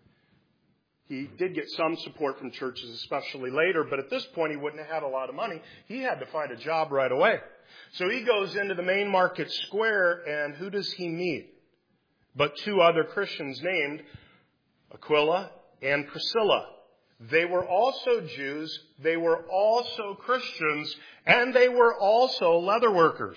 he did get some support from churches, especially later, but at this point he wouldn't have had a lot of money. He had to find a job right away. So he goes into the main market square, and who does he meet? But two other Christians named Aquila and Priscilla. They were also Jews, they were also Christians, and they were also leather workers.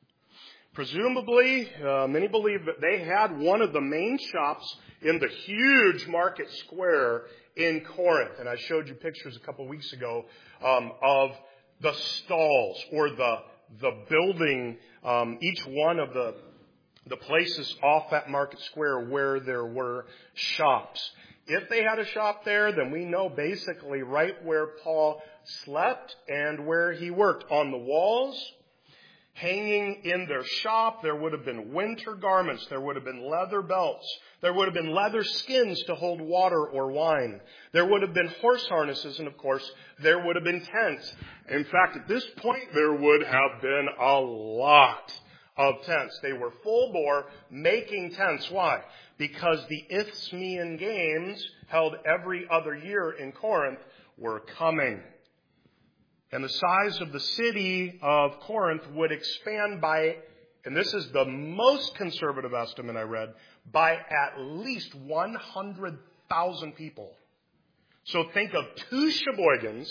Presumably, uh, many believe that they had one of the main shops in the huge market square in Corinth. And I showed you pictures a couple of weeks ago um, of the stalls or the the building, um, each one of the the places off that market square where there were shops. If they had a shop there, then we know basically right where Paul slept and where he worked. On the walls, hanging in their shop, there would have been winter garments. There would have been leather belts. There would have been leather skins to hold water or wine. There would have been horse harnesses, and of course, there would have been tents. In fact, at this point, there would have been a lot of tents. They were full bore making tents. Why? Because the Isthmian Games, held every other year in Corinth, were coming. And the size of the city of Corinth would expand by, and this is the most conservative estimate I read, by at least one hundred thousand people. So think of two Sheboygans,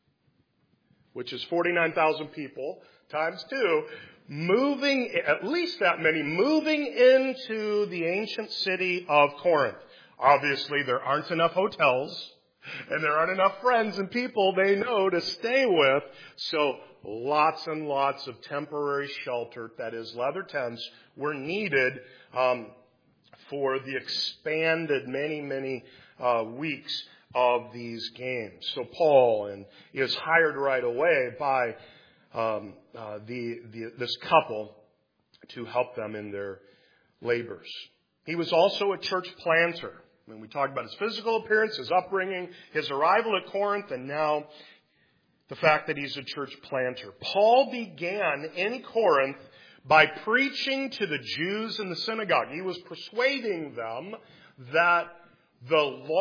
which is forty-nine thousand people, times two, moving, at least that many, moving into the ancient city of Corinth. Obviously, there aren't enough hotels, and there aren't enough friends and people they know to stay with. So lots and lots of temporary shelter, that is leather tents, were needed um, for the expanded many, many uh, weeks of these games. So Paul and is hired right away by um, uh, the, the this couple to help them in their labors. He was also a church planter. When we talked about his physical appearance, his upbringing, his arrival at Corinth, and now the fact that he's a church planter. Paul began in Corinth by preaching to the Jews in the synagogue. He was persuading them that the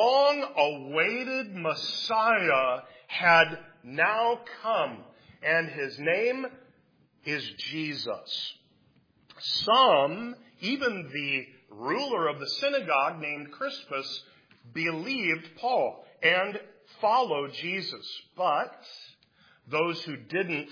long-awaited Messiah had now come, and his name is Jesus. Some, even the ruler of the synagogue named Crispus, believed Paul and followed Jesus. But those who didn't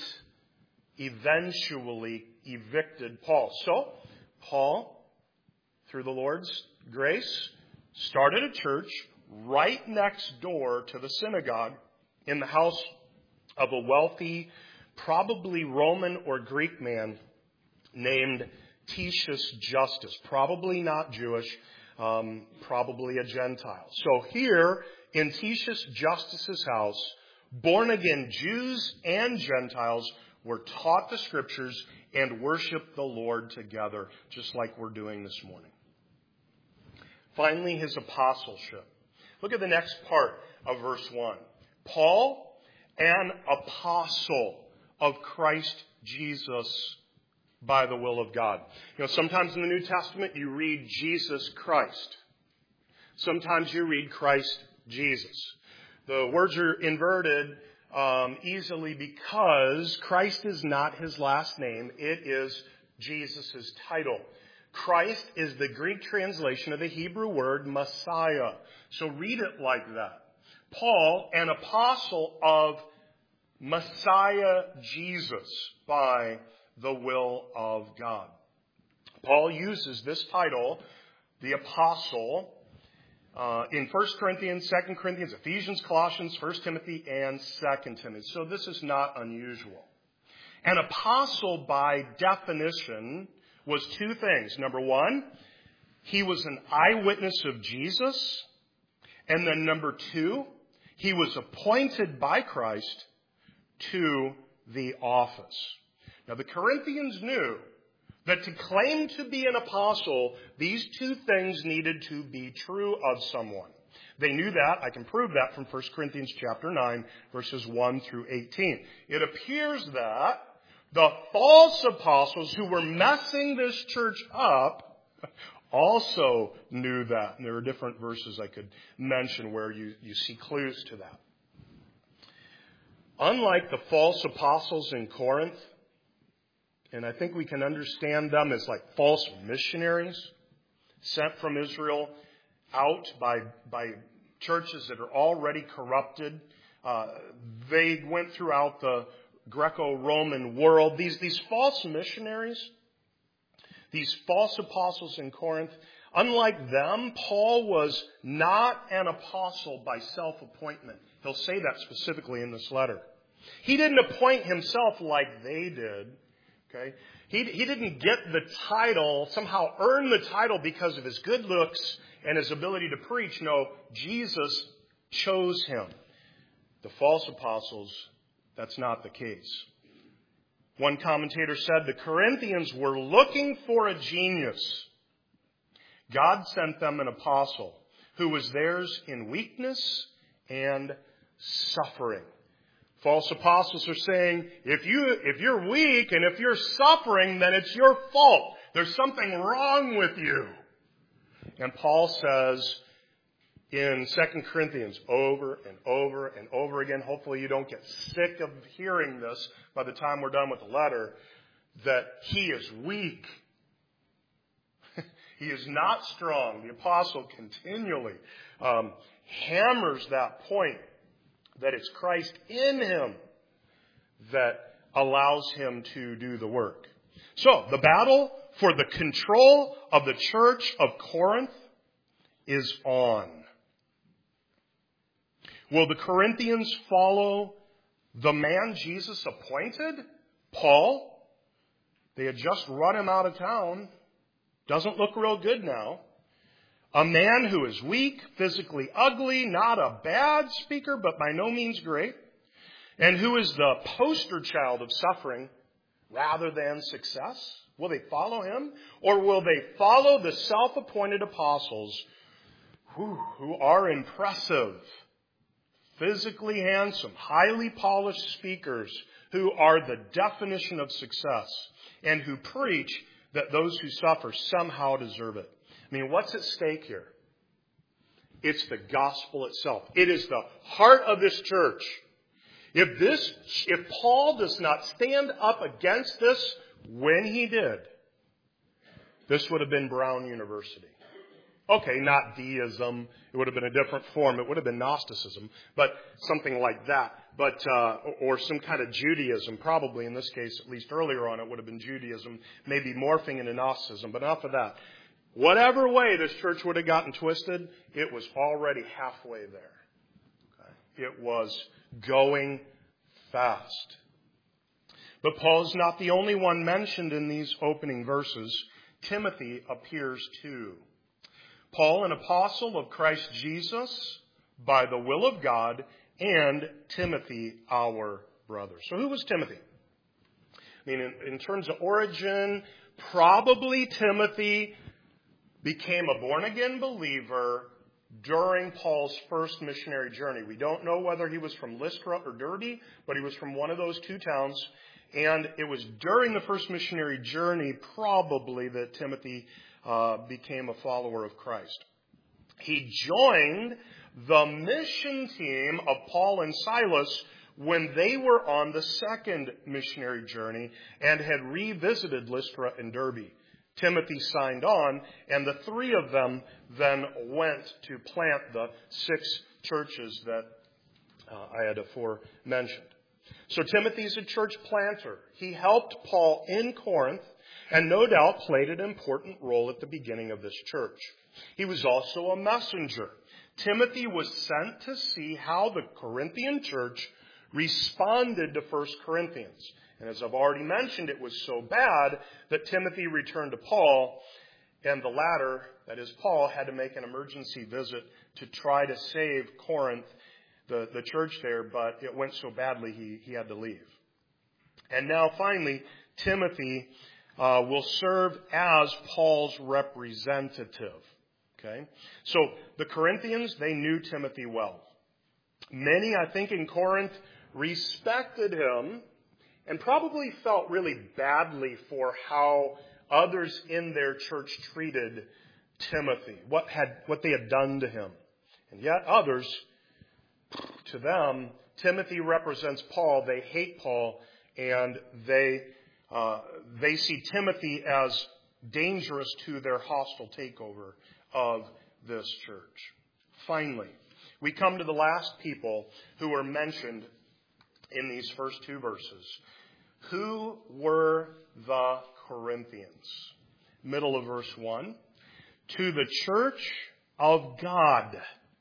eventually evicted Paul. So Paul, through the Lord's grace, started a church right next door to the synagogue in the house of a wealthy, probably Roman or Greek man named Titius Justus, probably not Jewish, um, probably a Gentile. So here in Titius Justus's house, born-again Jews and Gentiles were taught the Scriptures and worshiped the Lord together, just like we're doing this morning. Finally, his apostleship. Look at the next part of verse one. Paul, an apostle of Christ Jesus by the will of God. You know, sometimes in the New Testament you read Jesus Christ. Sometimes you read Christ Jesus. The words are inverted um, easily because Christ is not his last name. It is Jesus' title. Christ is the Greek translation of the Hebrew word Messiah. So read it like that. Paul, an apostle of Messiah Jesus by the will of God. Paul uses this title, the apostle, uh, in First Corinthians, Second Corinthians, Ephesians, Colossians, First Timothy, and Second Timothy. So this is not unusual. An apostle, by definition, was two things. Number one, he was an eyewitness of Jesus. And then number two, he was appointed by Christ to the office. Now the Corinthians knew that to claim to be an apostle, these two things needed to be true of someone. They knew that. I can prove that from First Corinthians chapter nine, verses one through eighteen. It appears that the false apostles who were messing this church up also knew that. And there are different verses I could mention where you, you see clues to that. Unlike the false apostles in Corinth, and I think we can understand them as like false missionaries sent from Israel out by by churches that are already corrupted. Uh, they went throughout the Greco-Roman world. These, these false missionaries, these false apostles in Corinth, unlike them, Paul was not an apostle by self-appointment. He'll say that specifically in this letter. He didn't appoint himself like they did. Okay? He, he didn't get the title, somehow earn the title because of his good looks and his ability to preach. No, Jesus chose him. The false apostles, that's not the case. One commentator said the Corinthians were looking for a genius. God sent them an apostle who was theirs in weakness and suffering. False apostles are saying, if you, if you're weak and if you're suffering, then it's your fault. There's something wrong with you. And Paul says in Second Corinthians over and over and over again, hopefully you don't get sick of hearing this by the time we're done with the letter, that he is weak. He is not strong. The apostle continually um, hammers that point, that it's Christ in him that allows him to do the work. So, the battle for the control of the church of Corinth is on. Will the Corinthians follow the man Jesus appointed? Paul. They had just run him out of town. Doesn't look real good now. A man who is weak, physically ugly, not a bad speaker, but by no means great, and who is the poster child of suffering rather than success. Will they follow him? Or will they follow the self-appointed apostles who, who are impressive, physically handsome, highly polished speakers who are the definition of success and who preach that those who suffer somehow deserve it? I mean, what's at stake here? It's the gospel itself. It is the heart of this church. If this, if Paul does not stand up against this when he did, this would have been Brown University. Okay, not deism. It would have been a different form. It would have been Gnosticism, but something like that. But uh, or some kind of Judaism, probably in this case, at least earlier on, it would have been Judaism, maybe morphing into Gnosticism. But enough of that. Whatever way this church would have gotten twisted, it was already halfway there. Okay? It was going fast. But Paul is not the only one mentioned in these opening verses. Timothy appears too. Paul, an apostle of Christ Jesus, by the will of God, and Timothy, our brother. So who was Timothy? I mean, in, in terms of origin, probably Timothy became a born-again believer during Paul's first missionary journey. We don't know whether he was from Lystra or Derbe, but he was from one of those two towns. And it was during the first missionary journey, probably, that Timothy uh, became a follower of Christ. He joined the mission team of Paul and Silas when they were on the second missionary journey and had revisited Lystra and Derbe. Timothy signed on, and the three of them then went to plant the six churches that uh, I had afore mentioned. So Timothy's a church planter. He helped Paul in Corinth and no doubt played an important role at the beginning of this church. He was also a messenger. Timothy was sent to see how the Corinthian church responded to First Corinthians. And as I've already mentioned, it was so bad that Timothy returned to Paul And the latter, that is Paul, had to make an emergency visit to try to save Corinth, the, the church there, but it went so badly he, he had to leave. And now finally, Timothy uh, will serve as Paul's representative. Okay? So the Corinthians, they knew Timothy well. Many, I think, in Corinth respected him and probably felt really badly for how others in their church treated Timothy, what had what they had done to him. And yet others, to them, Timothy represents Paul. They hate Paul, and they uh, they see Timothy as dangerous to their hostile takeover of this church. Finally, we come to the last people who are mentioned in these first two verses. Who were the Corinthians? Middle of verse one. To the church of God.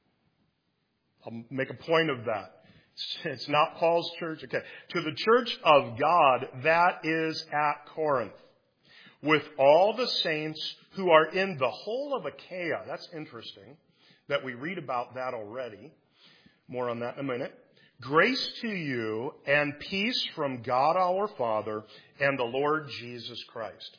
I'll make a point of that. It's not Paul's church. Okay. To the church of God that is at Corinth, with all the saints who are in the whole of Achaia. That's interesting that we read about that already. More on that in a minute. Grace to you and peace from God our Father and the Lord Jesus Christ.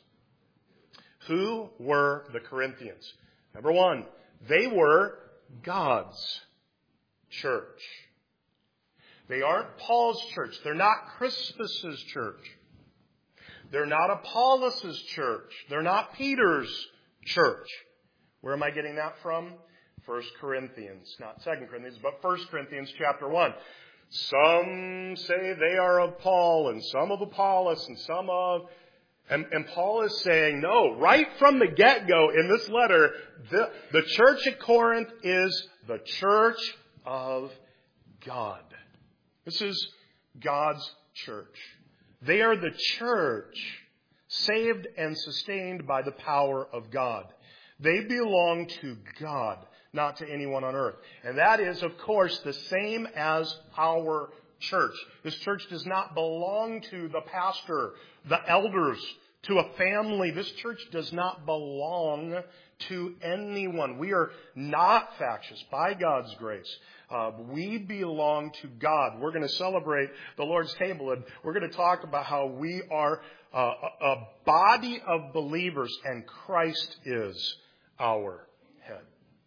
Who were the Corinthians? Number one, they were God's church. They aren't Paul's church. They're not Crispus's church. They're not Apollos' church. They're not Peter's church. Where am I getting that from? First Corinthians, not Second Corinthians, but First Corinthians chapter one. Some say they are of Paul, and some of Apollos, and some of... And, and Paul is saying, no, right from the get-go in this letter, the, the church at Corinth is the church of God. This is God's church. They are the church saved and sustained by the power of God. They belong to God, not to anyone on earth. And that is, of course, the same as our church. This church does not belong to the pastor, the elders, to a family. This church does not belong to anyone. We are not factious by God's grace. Uh, we belong to God. We're going to celebrate the Lord's table, and we're going to talk about how we are uh, a, a body of believers, and Christ is our head.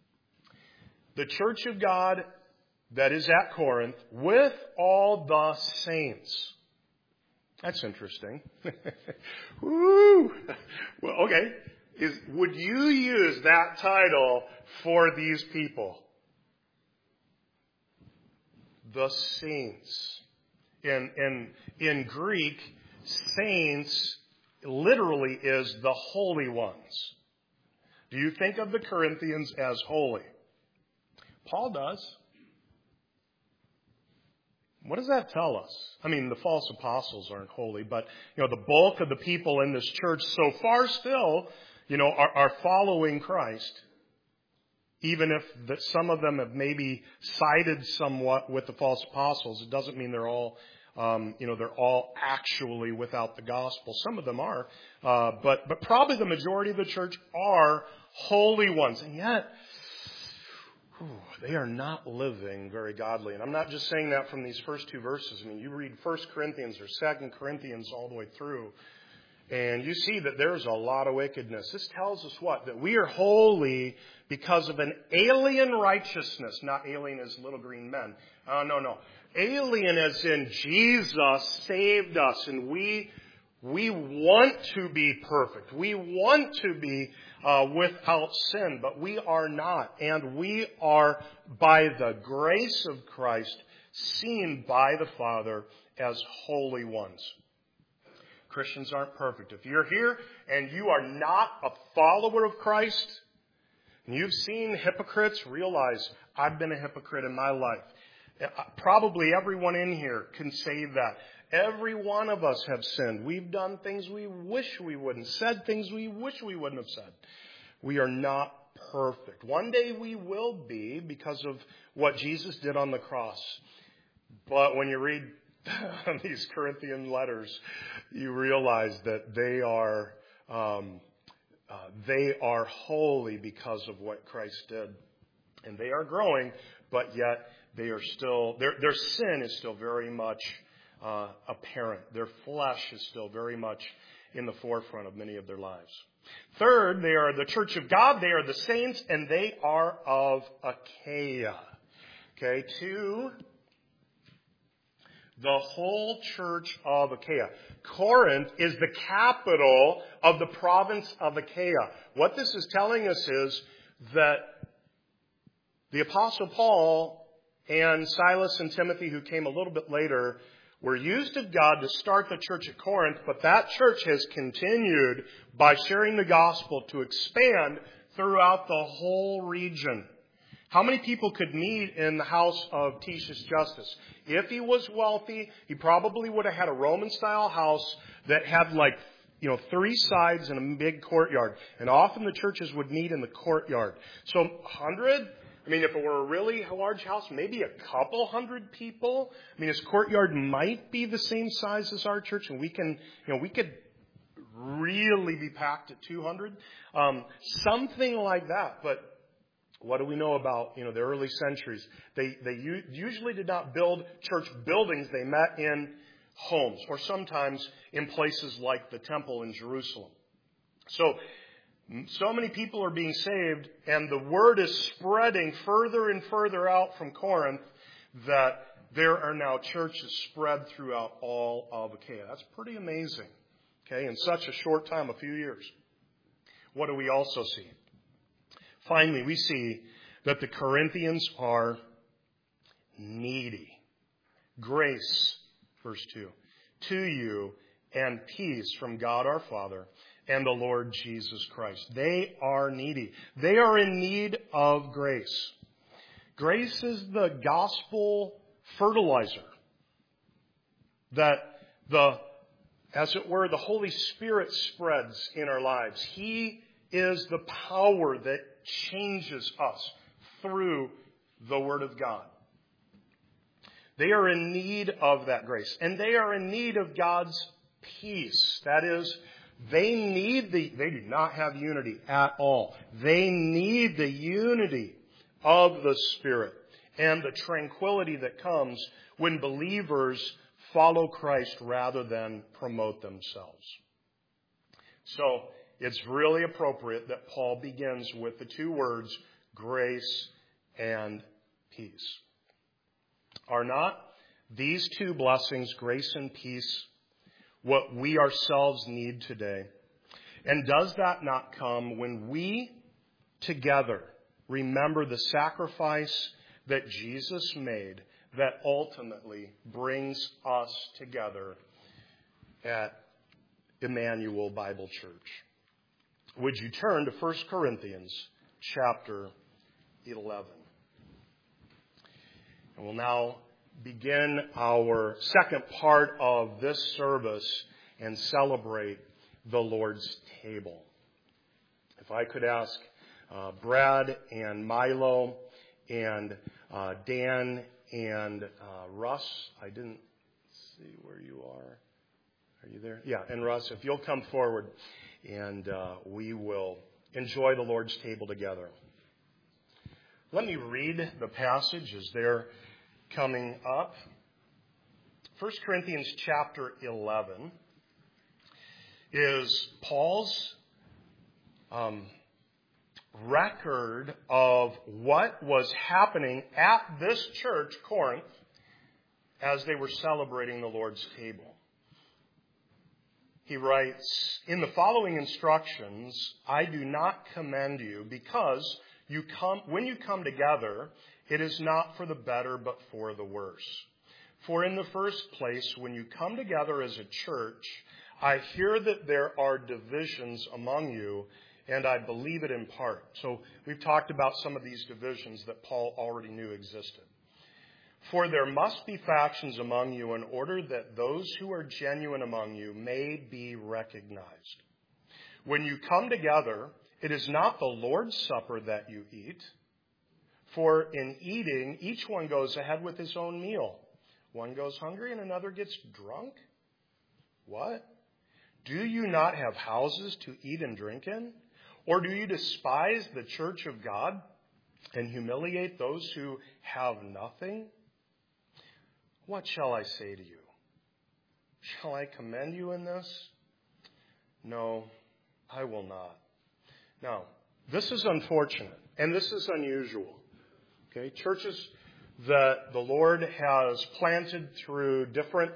The church of God that is at Corinth with all the saints. That's interesting. Woo! Well, okay. Is, would you use that title for these people? The saints. In, in, in Greek, saints literally is the holy ones. Do you think of the Corinthians as holy? Paul does. What does that tell us? I mean, the false apostles aren't holy, but, you know, the bulk of the people in this church so far still, you know, are, are following Christ. Even if the, some of them have maybe sided somewhat with the false apostles, it doesn't mean they're all, um, you know, they're all actually without the gospel. Some of them are, uh, but but probably the majority of the church are holy ones, and yet whew, they are not living very godly. And I'm not just saying that from these first two verses. I mean, you read First Corinthians or Second Corinthians all the way through, and you see that there's a lot of wickedness. This tells us what? That we are holy because of an alien righteousness. Not alien as little green men. Uh, no, no. Alien as in Jesus saved us. And we we want to be perfect. We want to be uh, without sin. But we are not. And we are, by the grace of Christ, seen by the Father as holy ones. Christians aren't perfect. If you're here and you are not a follower of Christ, and you've seen hypocrites, realize I've been a hypocrite in my life. Probably everyone in here can say that. Every one of us have sinned. We've done things we wish we wouldn't, said things we wish we wouldn't have said. We are not perfect. One day we will be because of what Jesus did on the cross. But when you read these Corinthian letters, you realize that they are um, uh, they are holy because of what Christ did. And they are growing, but yet they are still, their, their sin is still very much uh, apparent. Their flesh is still very much in the forefront of many of their lives. Third, they are the church of God. They are the saints, and they are of Achaia. Okay, two, the whole church of Achaia. Corinth is the capital of the province of Achaia. What this is telling us is that the Apostle Paul and Silas and Timothy, who came a little bit later, were used of God to start the church at Corinth, but that church has continued by sharing the gospel to expand throughout the whole region. How many people could meet in the house of Titius Justus? If he was wealthy, he probably would have had a Roman-style house that had like, you know, three sides and a big courtyard. And often the churches would meet in the courtyard. So one hundred, I mean, if it were a really large house, maybe a couple hundred people. I mean, his courtyard might be the same size as our church, and we can, you know, we could really be packed at two hundred. Um, something like that. But what do we know about, you know, the early centuries? They they u- usually did not build church buildings. They met in homes, or sometimes in places like the temple in Jerusalem. So, so many people are being saved, and the word is spreading further and further out from Corinth that there are now churches spread throughout all of Achaia. That's pretty amazing, okay, in such a short time, a few years. What do we also see? Finally, we see that the Corinthians are needy. Grace, verse two, to you and peace from God our Father and the Lord Jesus Christ. They are needy. They are in need of grace. Grace is the gospel fertilizer that the, as it were, the Holy Spirit spreads in our lives. He is the power that changes us through the Word of God. They are in need of that grace. And they are in need of God's peace. That is, they need the, they do not have unity at all. They need the unity of the Spirit and the tranquility that comes when believers follow Christ rather than promote themselves. So, it's really appropriate that Paul begins with the two words, grace and peace. Are not these two blessings, grace and peace, what we ourselves need today? And does that not come when we together remember the sacrifice that Jesus made that ultimately brings us together at Emmanuel Bible Church? Would you turn to First Corinthians chapter eleven? And we'll now begin our second part of this service and celebrate the Lord's table. If I could ask uh, Brad and Milo and uh, Dan and uh, Russ, I didn't see where you are. Are you there? Yeah, and Russ, if you'll come forward, and uh, we will enjoy the Lord's table together. Let me read the passage as they're coming up. First Corinthians chapter eleven is Paul's um, record of what was happening at this church, Corinth, as they were celebrating the Lord's table. He writes, in the following instructions, I do not commend you because you come, when you come together, it is not for the better but for the worse. For in the first place, when you come together as a church, I hear that there are divisions among you, and I believe it in part. So we've talked about some of these divisions that Paul already knew existed. For there must be factions among you in order that those who are genuine among you may be recognized. When you come together, it is not the Lord's Supper that you eat. For in eating, each one goes ahead with his own meal. One goes hungry and another gets drunk. What? Do you not have houses to eat and drink in? Or do you despise the church of God and humiliate those who have nothing? What shall I say to you? Shall I commend you in this? No, I will not. Now, this is unfortunate, and this is unusual. Okay, churches that the Lord has planted through different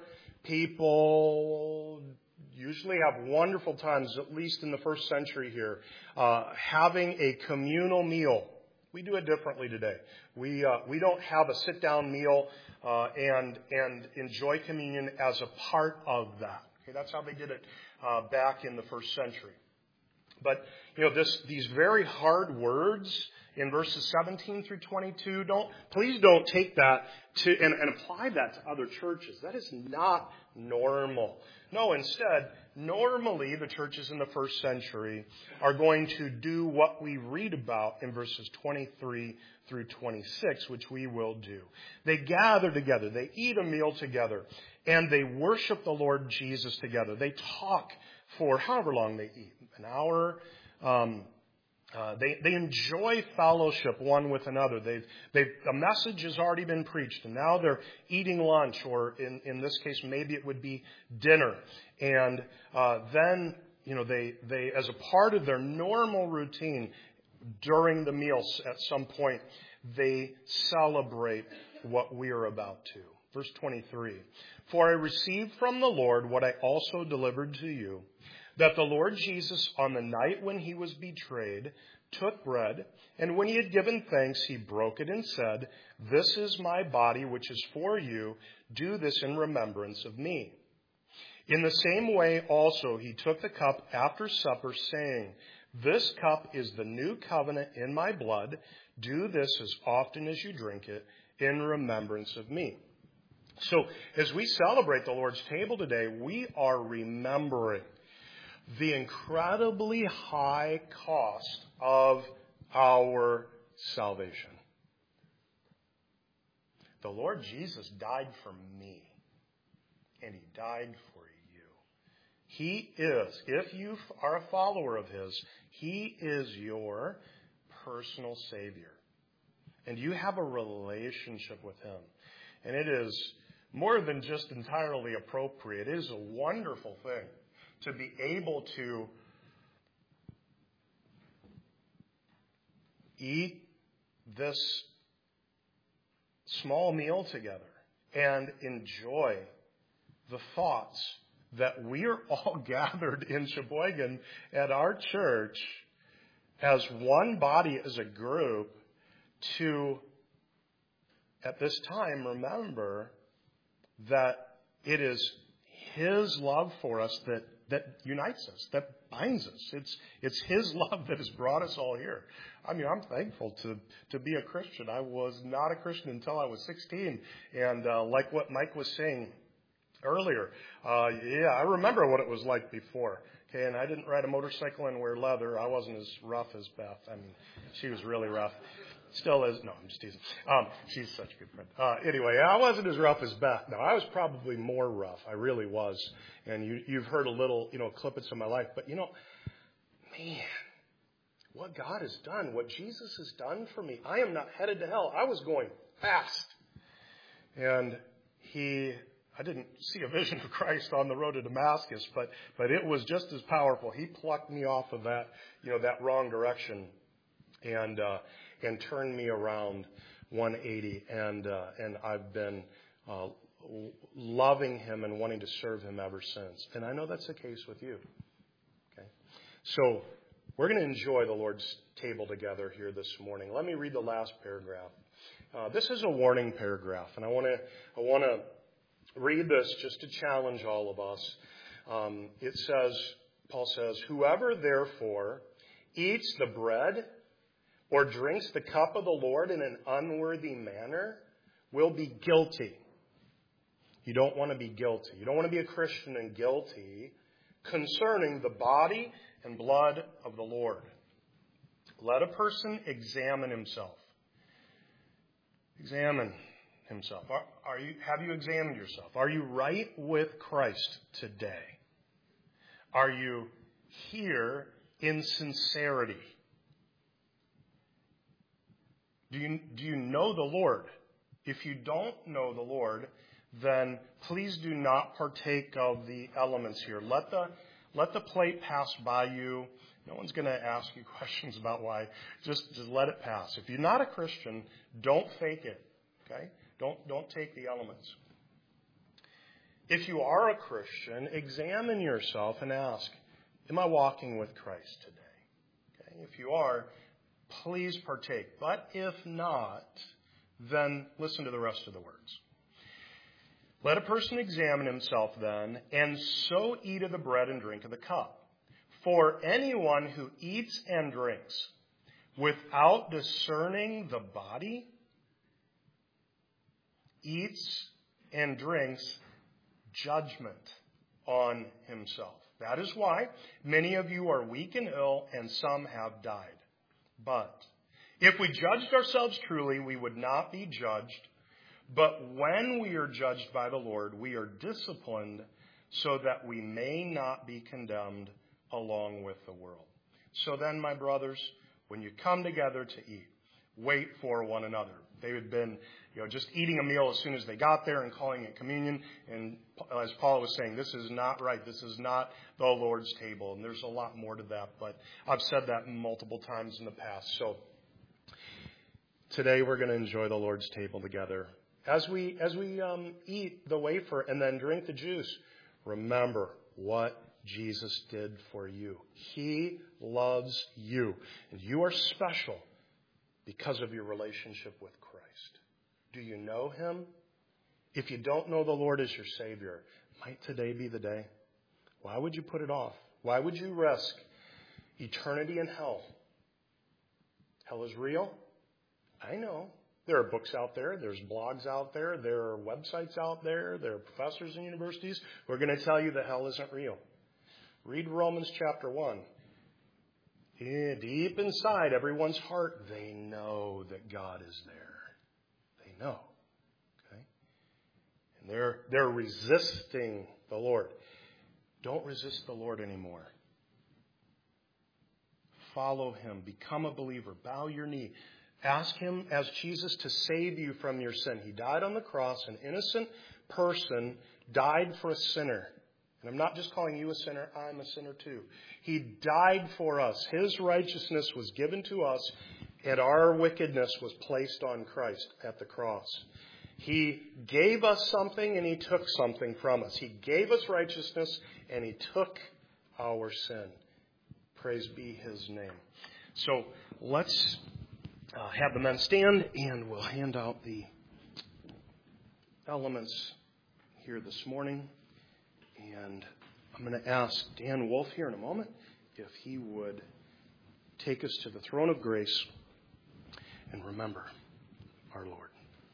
people usually have wonderful times, at least in the first century here, uh, having a communal meal. We do it differently today. We uh, we don't have a sit-down meal uh, and and enjoy communion as a part of that. Okay, that's how they did it uh, back in the first century. But you know, this these very hard words in verses seventeen through twenty-two, don't please don't take that to and, and apply that to other churches. That is not normal. No, instead, normally the churches in the first century are going to do what we read about in verses twenty-three through twenty-six, which we will do. They gather together, they eat a meal together, and they worship the Lord Jesus together. They talk for however long they eat, an hour. Um, Uh, they, they enjoy fellowship one with another. They've, they've, a message has already been preached, and now they're eating lunch, or in, in this case, maybe it would be dinner. And uh, then, you know, they, they, as a part of their normal routine during the meals at some point, they celebrate what we are about to. Verse twenty-three, "For I received from the Lord what I also delivered to you, that the Lord Jesus, on the night when he was betrayed, took bread, and when he had given thanks, he broke it and said, 'This is my body, which is for you. Do this in remembrance of me.' In the same way also he took the cup after supper, saying, 'This cup is the new covenant in my blood. Do this as often as you drink it in remembrance of me.'" So as we celebrate the Lord's table today, we are remembering the incredibly high cost of our salvation. The Lord Jesus died for me, and he died for you. He is, if you are a follower of his, he is your personal Savior. And you have a relationship with him. And it is more than just entirely appropriate. It is a wonderful thing to be able to eat this small meal together and enjoy the thoughts that we are all gathered in Sheboygan at our church as one body, as a group, to, at this time, remember that it is his love for us that that unites us, that binds us. It's it's his love that has brought us all here. I mean, I'm thankful to, to be a Christian. I was not a Christian until I was sixteen. And uh, like what Mike was saying earlier, uh, yeah, I remember what it was like before. Okay, and I didn't ride a motorcycle and wear leather. I wasn't as rough as Beth. I mean, she was really rough. Still is. No, I'm just teasing. Um, she's such a good friend. Uh, anyway, I wasn't as rough as Beth. Now, I was probably more rough. I really was. And you, you've heard a little, you know, clippets of my life. But, you know, man, what God has done, what Jesus has done for me. I am not headed to hell. I was going fast. And he, I didn't see a vision of Christ on the road to Damascus, but, but it was just as powerful. He plucked me off of that, you know, that wrong direction. And, uh, and turned me around one eighty, and uh, and I've been uh, loving him and wanting to serve him ever since. And I know that's the case with you. Okay, so we're going to enjoy the Lord's table together here this morning. Let me read the last paragraph. Uh, this is a warning paragraph, and I want to I want to read this just to challenge all of us. Um, it says, Paul says, "Whoever therefore eats the bread or drinks the cup of the Lord in an unworthy manner will be guilty." You don't want to be guilty. You don't want to be a Christian and guilty concerning the body and blood of the Lord. Let a person examine himself. Examine himself. Are, are you, have you examined yourself? Are you right with Christ today? Are you here in sincerity. Do you, do you know the Lord? If you don't know the Lord, then please do not partake of the elements here. Let the, let the plate pass by you. No one's going to ask you questions about why. Just, just let it pass. If you're not a Christian, don't fake it. Okay? Don't, don't take the elements. If you are a Christian, examine yourself and ask, am I walking with Christ today? Okay? If you are, please partake. But if not, then listen to the rest of the words. Let a person examine himself then, and so eat of the bread and drink of the cup. For anyone who eats and drinks without discerning the body eats and drinks judgment on himself. That is why many of you are weak and ill, and some have died. But if we judged ourselves truly, we would not be judged. But when we are judged by the Lord, we are disciplined so that we may not be condemned along with the world. So then, my brothers, when you come together to eat, wait for one another. They had been, you know, just eating a meal as soon as they got there and calling it communion. And as Paul was saying, this is not right. This is not the Lord's table. And there's a lot more to that. But I've said that multiple times in the past. So today we're going to enjoy the Lord's table together. As we as we um, eat the wafer and then drink the juice, remember what Jesus did for you. He loves you. And you are special because of your relationship with Christ. Do you know him? If you don't know the Lord as your Savior, might today be the day? Why would you put it off? Why would you risk eternity in hell? Hell is real? I know. There are books out there. There's blogs out there. There are websites out there. There are professors in universities who are going to tell you that hell isn't real. Read Romans chapter one. Deep inside everyone's heart, they know that God is there. They know. Okay? And they're, they're resisting the Lord. Don't resist the Lord anymore. Follow him. Become a believer. Bow your knee. Ask him as Jesus to save you from your sin. He died on the cross. An innocent person died for a sinner. And I'm not just calling you a sinner. I'm a sinner too. He died for us. His righteousness was given to us, and our wickedness was placed on Christ at the cross. He gave us something, and he took something from us. He gave us righteousness, and he took our sin. Praise be his name. So let's uh, have the men stand, and we'll hand out the elements here this morning. And I'm going to ask Dan Wolf here in a moment if he would take us to the throne of grace and remember our Lord.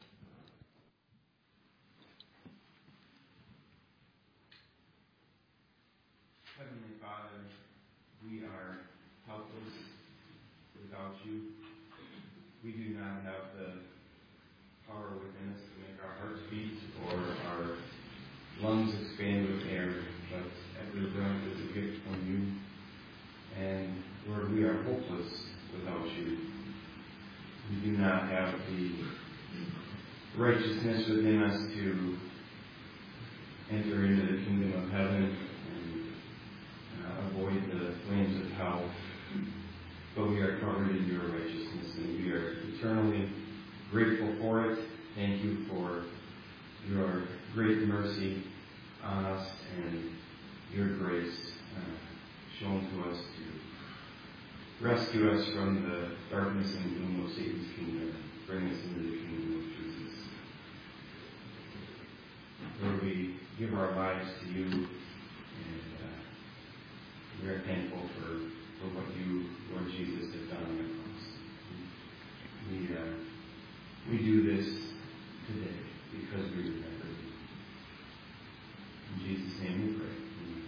Heavenly Father, we are helpless without you. We do not have the power within us to make our hearts beat or our lungs expand with air, but every breath is a gift from you. And Lord, we are hopeless without you. We do not have the righteousness within us to enter into the kingdom of heaven and uh, avoid the flames of hell. But we are covered in your righteousness, and we are eternally grateful for it. Thank you for your great mercy on us and your grace uh, shown to us to rescue us from the darkness and gloom of Satan's kingdom, bring us into the kingdom of Jesus. Lord, we give our lives to you, and uh, we are thankful for, for what you, Lord Jesus, have done on the cross. We, uh, we do this today because we remember you. In Jesus' name we pray. Amen.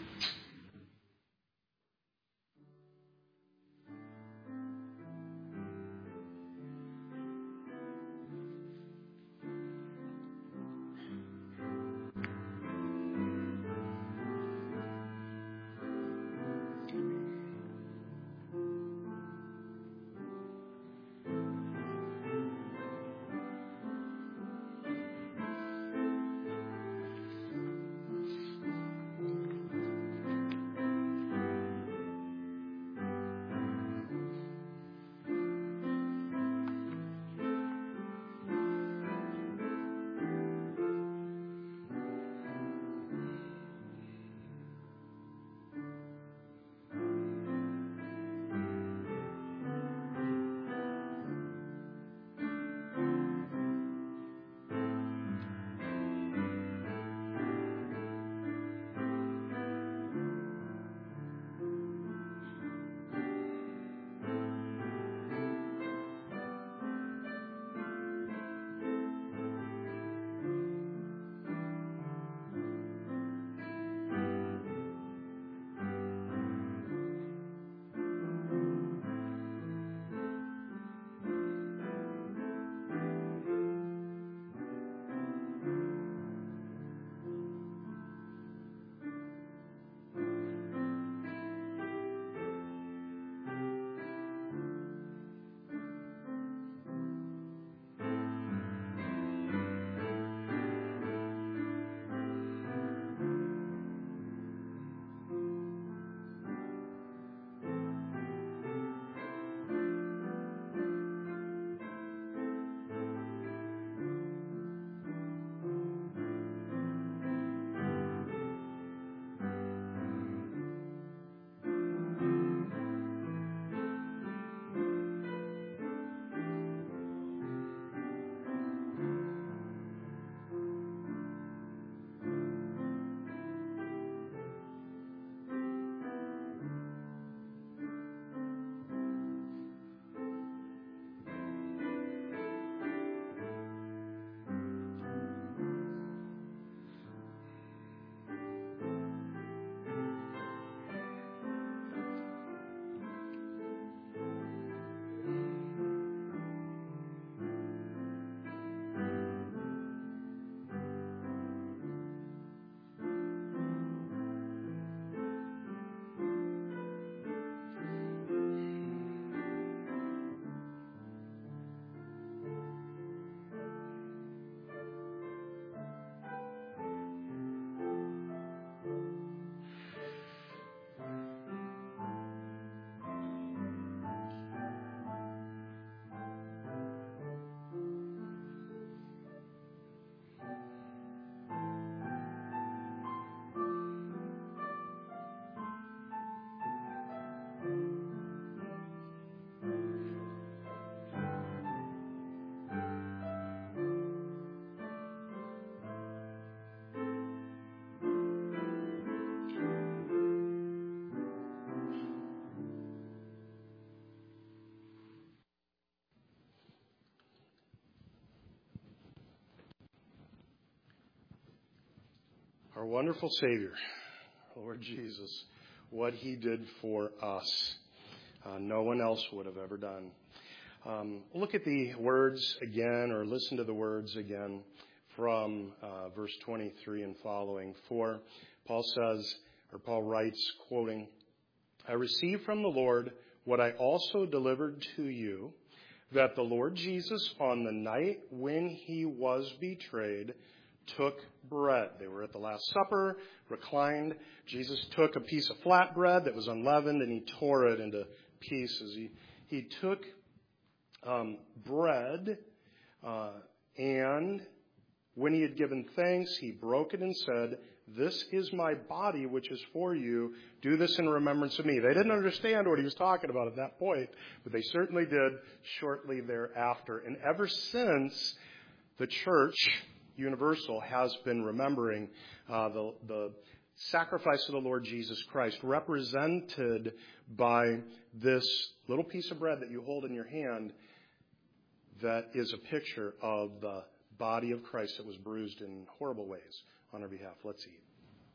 Our wonderful Savior, Lord Jesus, what he did for us, uh, no one else would have ever done. Um, look at the words again, or listen to the words again from uh, verse twenty-three and following. For Paul says, or Paul writes, quoting, I received from the Lord what I also delivered to you, that the Lord Jesus, on the night when he was betrayed, took bread. They were at the Last Supper, reclined. Jesus took a piece of flatbread that was unleavened, and he tore it into pieces. He, he took um, bread, uh, and when he had given thanks, he broke it and said, this is my body, which is for you. Do this in remembrance of me. They didn't understand what he was talking about at that point, but they certainly did shortly thereafter. And ever since, the church, universal, has been remembering uh, the, the sacrifice of the Lord Jesus Christ, represented by this little piece of bread that you hold in your hand that is a picture of the body of Christ that was bruised in horrible ways on our behalf. Let's eat.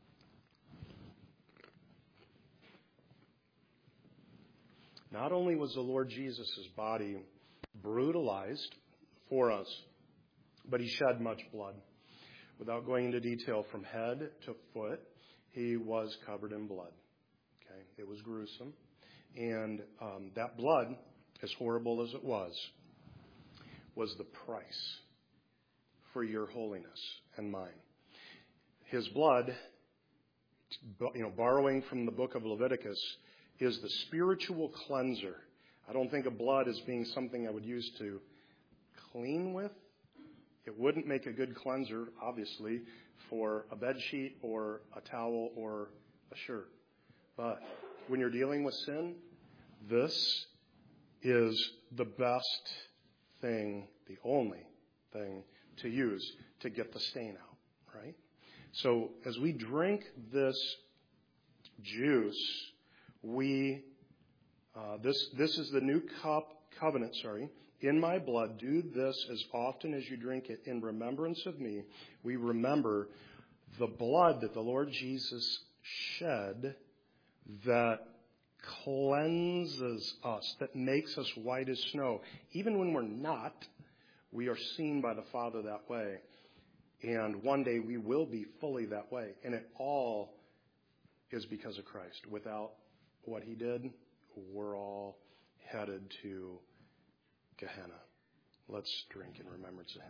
Not only was the Lord Jesus' body brutalized for us, but he shed much blood. Without going into detail, from head to foot, he was covered in blood. Okay, it was gruesome. And um, that blood, as horrible as it was, was the price for your holiness and mine. His blood, you know, borrowing from the book of Leviticus, is the spiritual cleanser. I don't think of blood as being something I would use to clean with. It wouldn't make a good cleanser, obviously, for a bed sheet or a towel or a shirt. But when you're dealing with sin, this is the best thing, the only thing to use to get the stain out, right? So as we drink this juice, we uh, this this is the new cup covenant. Sorry, in my blood. Do this as often as you drink it in remembrance of me. We remember the blood that the Lord Jesus shed, that cleanses us, that makes us white as snow. Even when we're not, we are seen by the Father that way. And one day we will be fully that way. And it all is because of Christ. Without what he did, we're all headed to Gehenna. Let's drink in remembrance of him.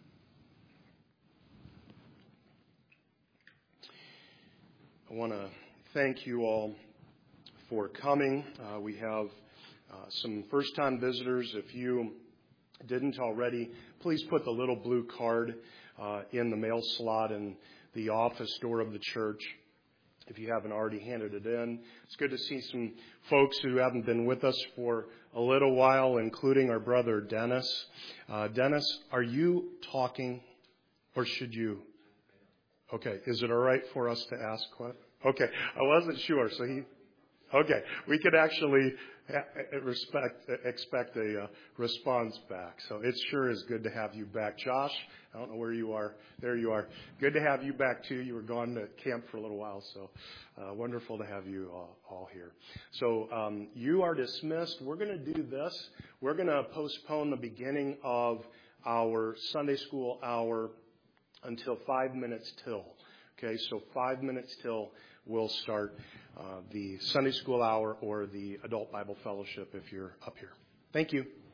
I want to thank you all for coming. Uh, we have uh, some first-time visitors. If you didn't already, please put the little blue card uh, in the mail slot in the office door of the church if you haven't already handed it in. It's good to see some folks who haven't been with us for a little while, including our brother Dennis. Uh, Dennis, are you talking, or should you? Okay, is it all right for us to ask what? Okay, I wasn't sure, so he... Okay, we could actually respect, expect a uh, response back. So it sure is good to have you back. Josh, I don't know where you are. There you are. Good to have you back, too. You were gone to camp for a little while, so uh, wonderful to have you all, all here. So um, you are dismissed. We're going to do this. We're going to postpone the beginning of our Sunday school hour until five minutes till. Okay, so five minutes till we'll start uh, the Sunday school hour or the Adult Bible Fellowship if you're up here. Thank you.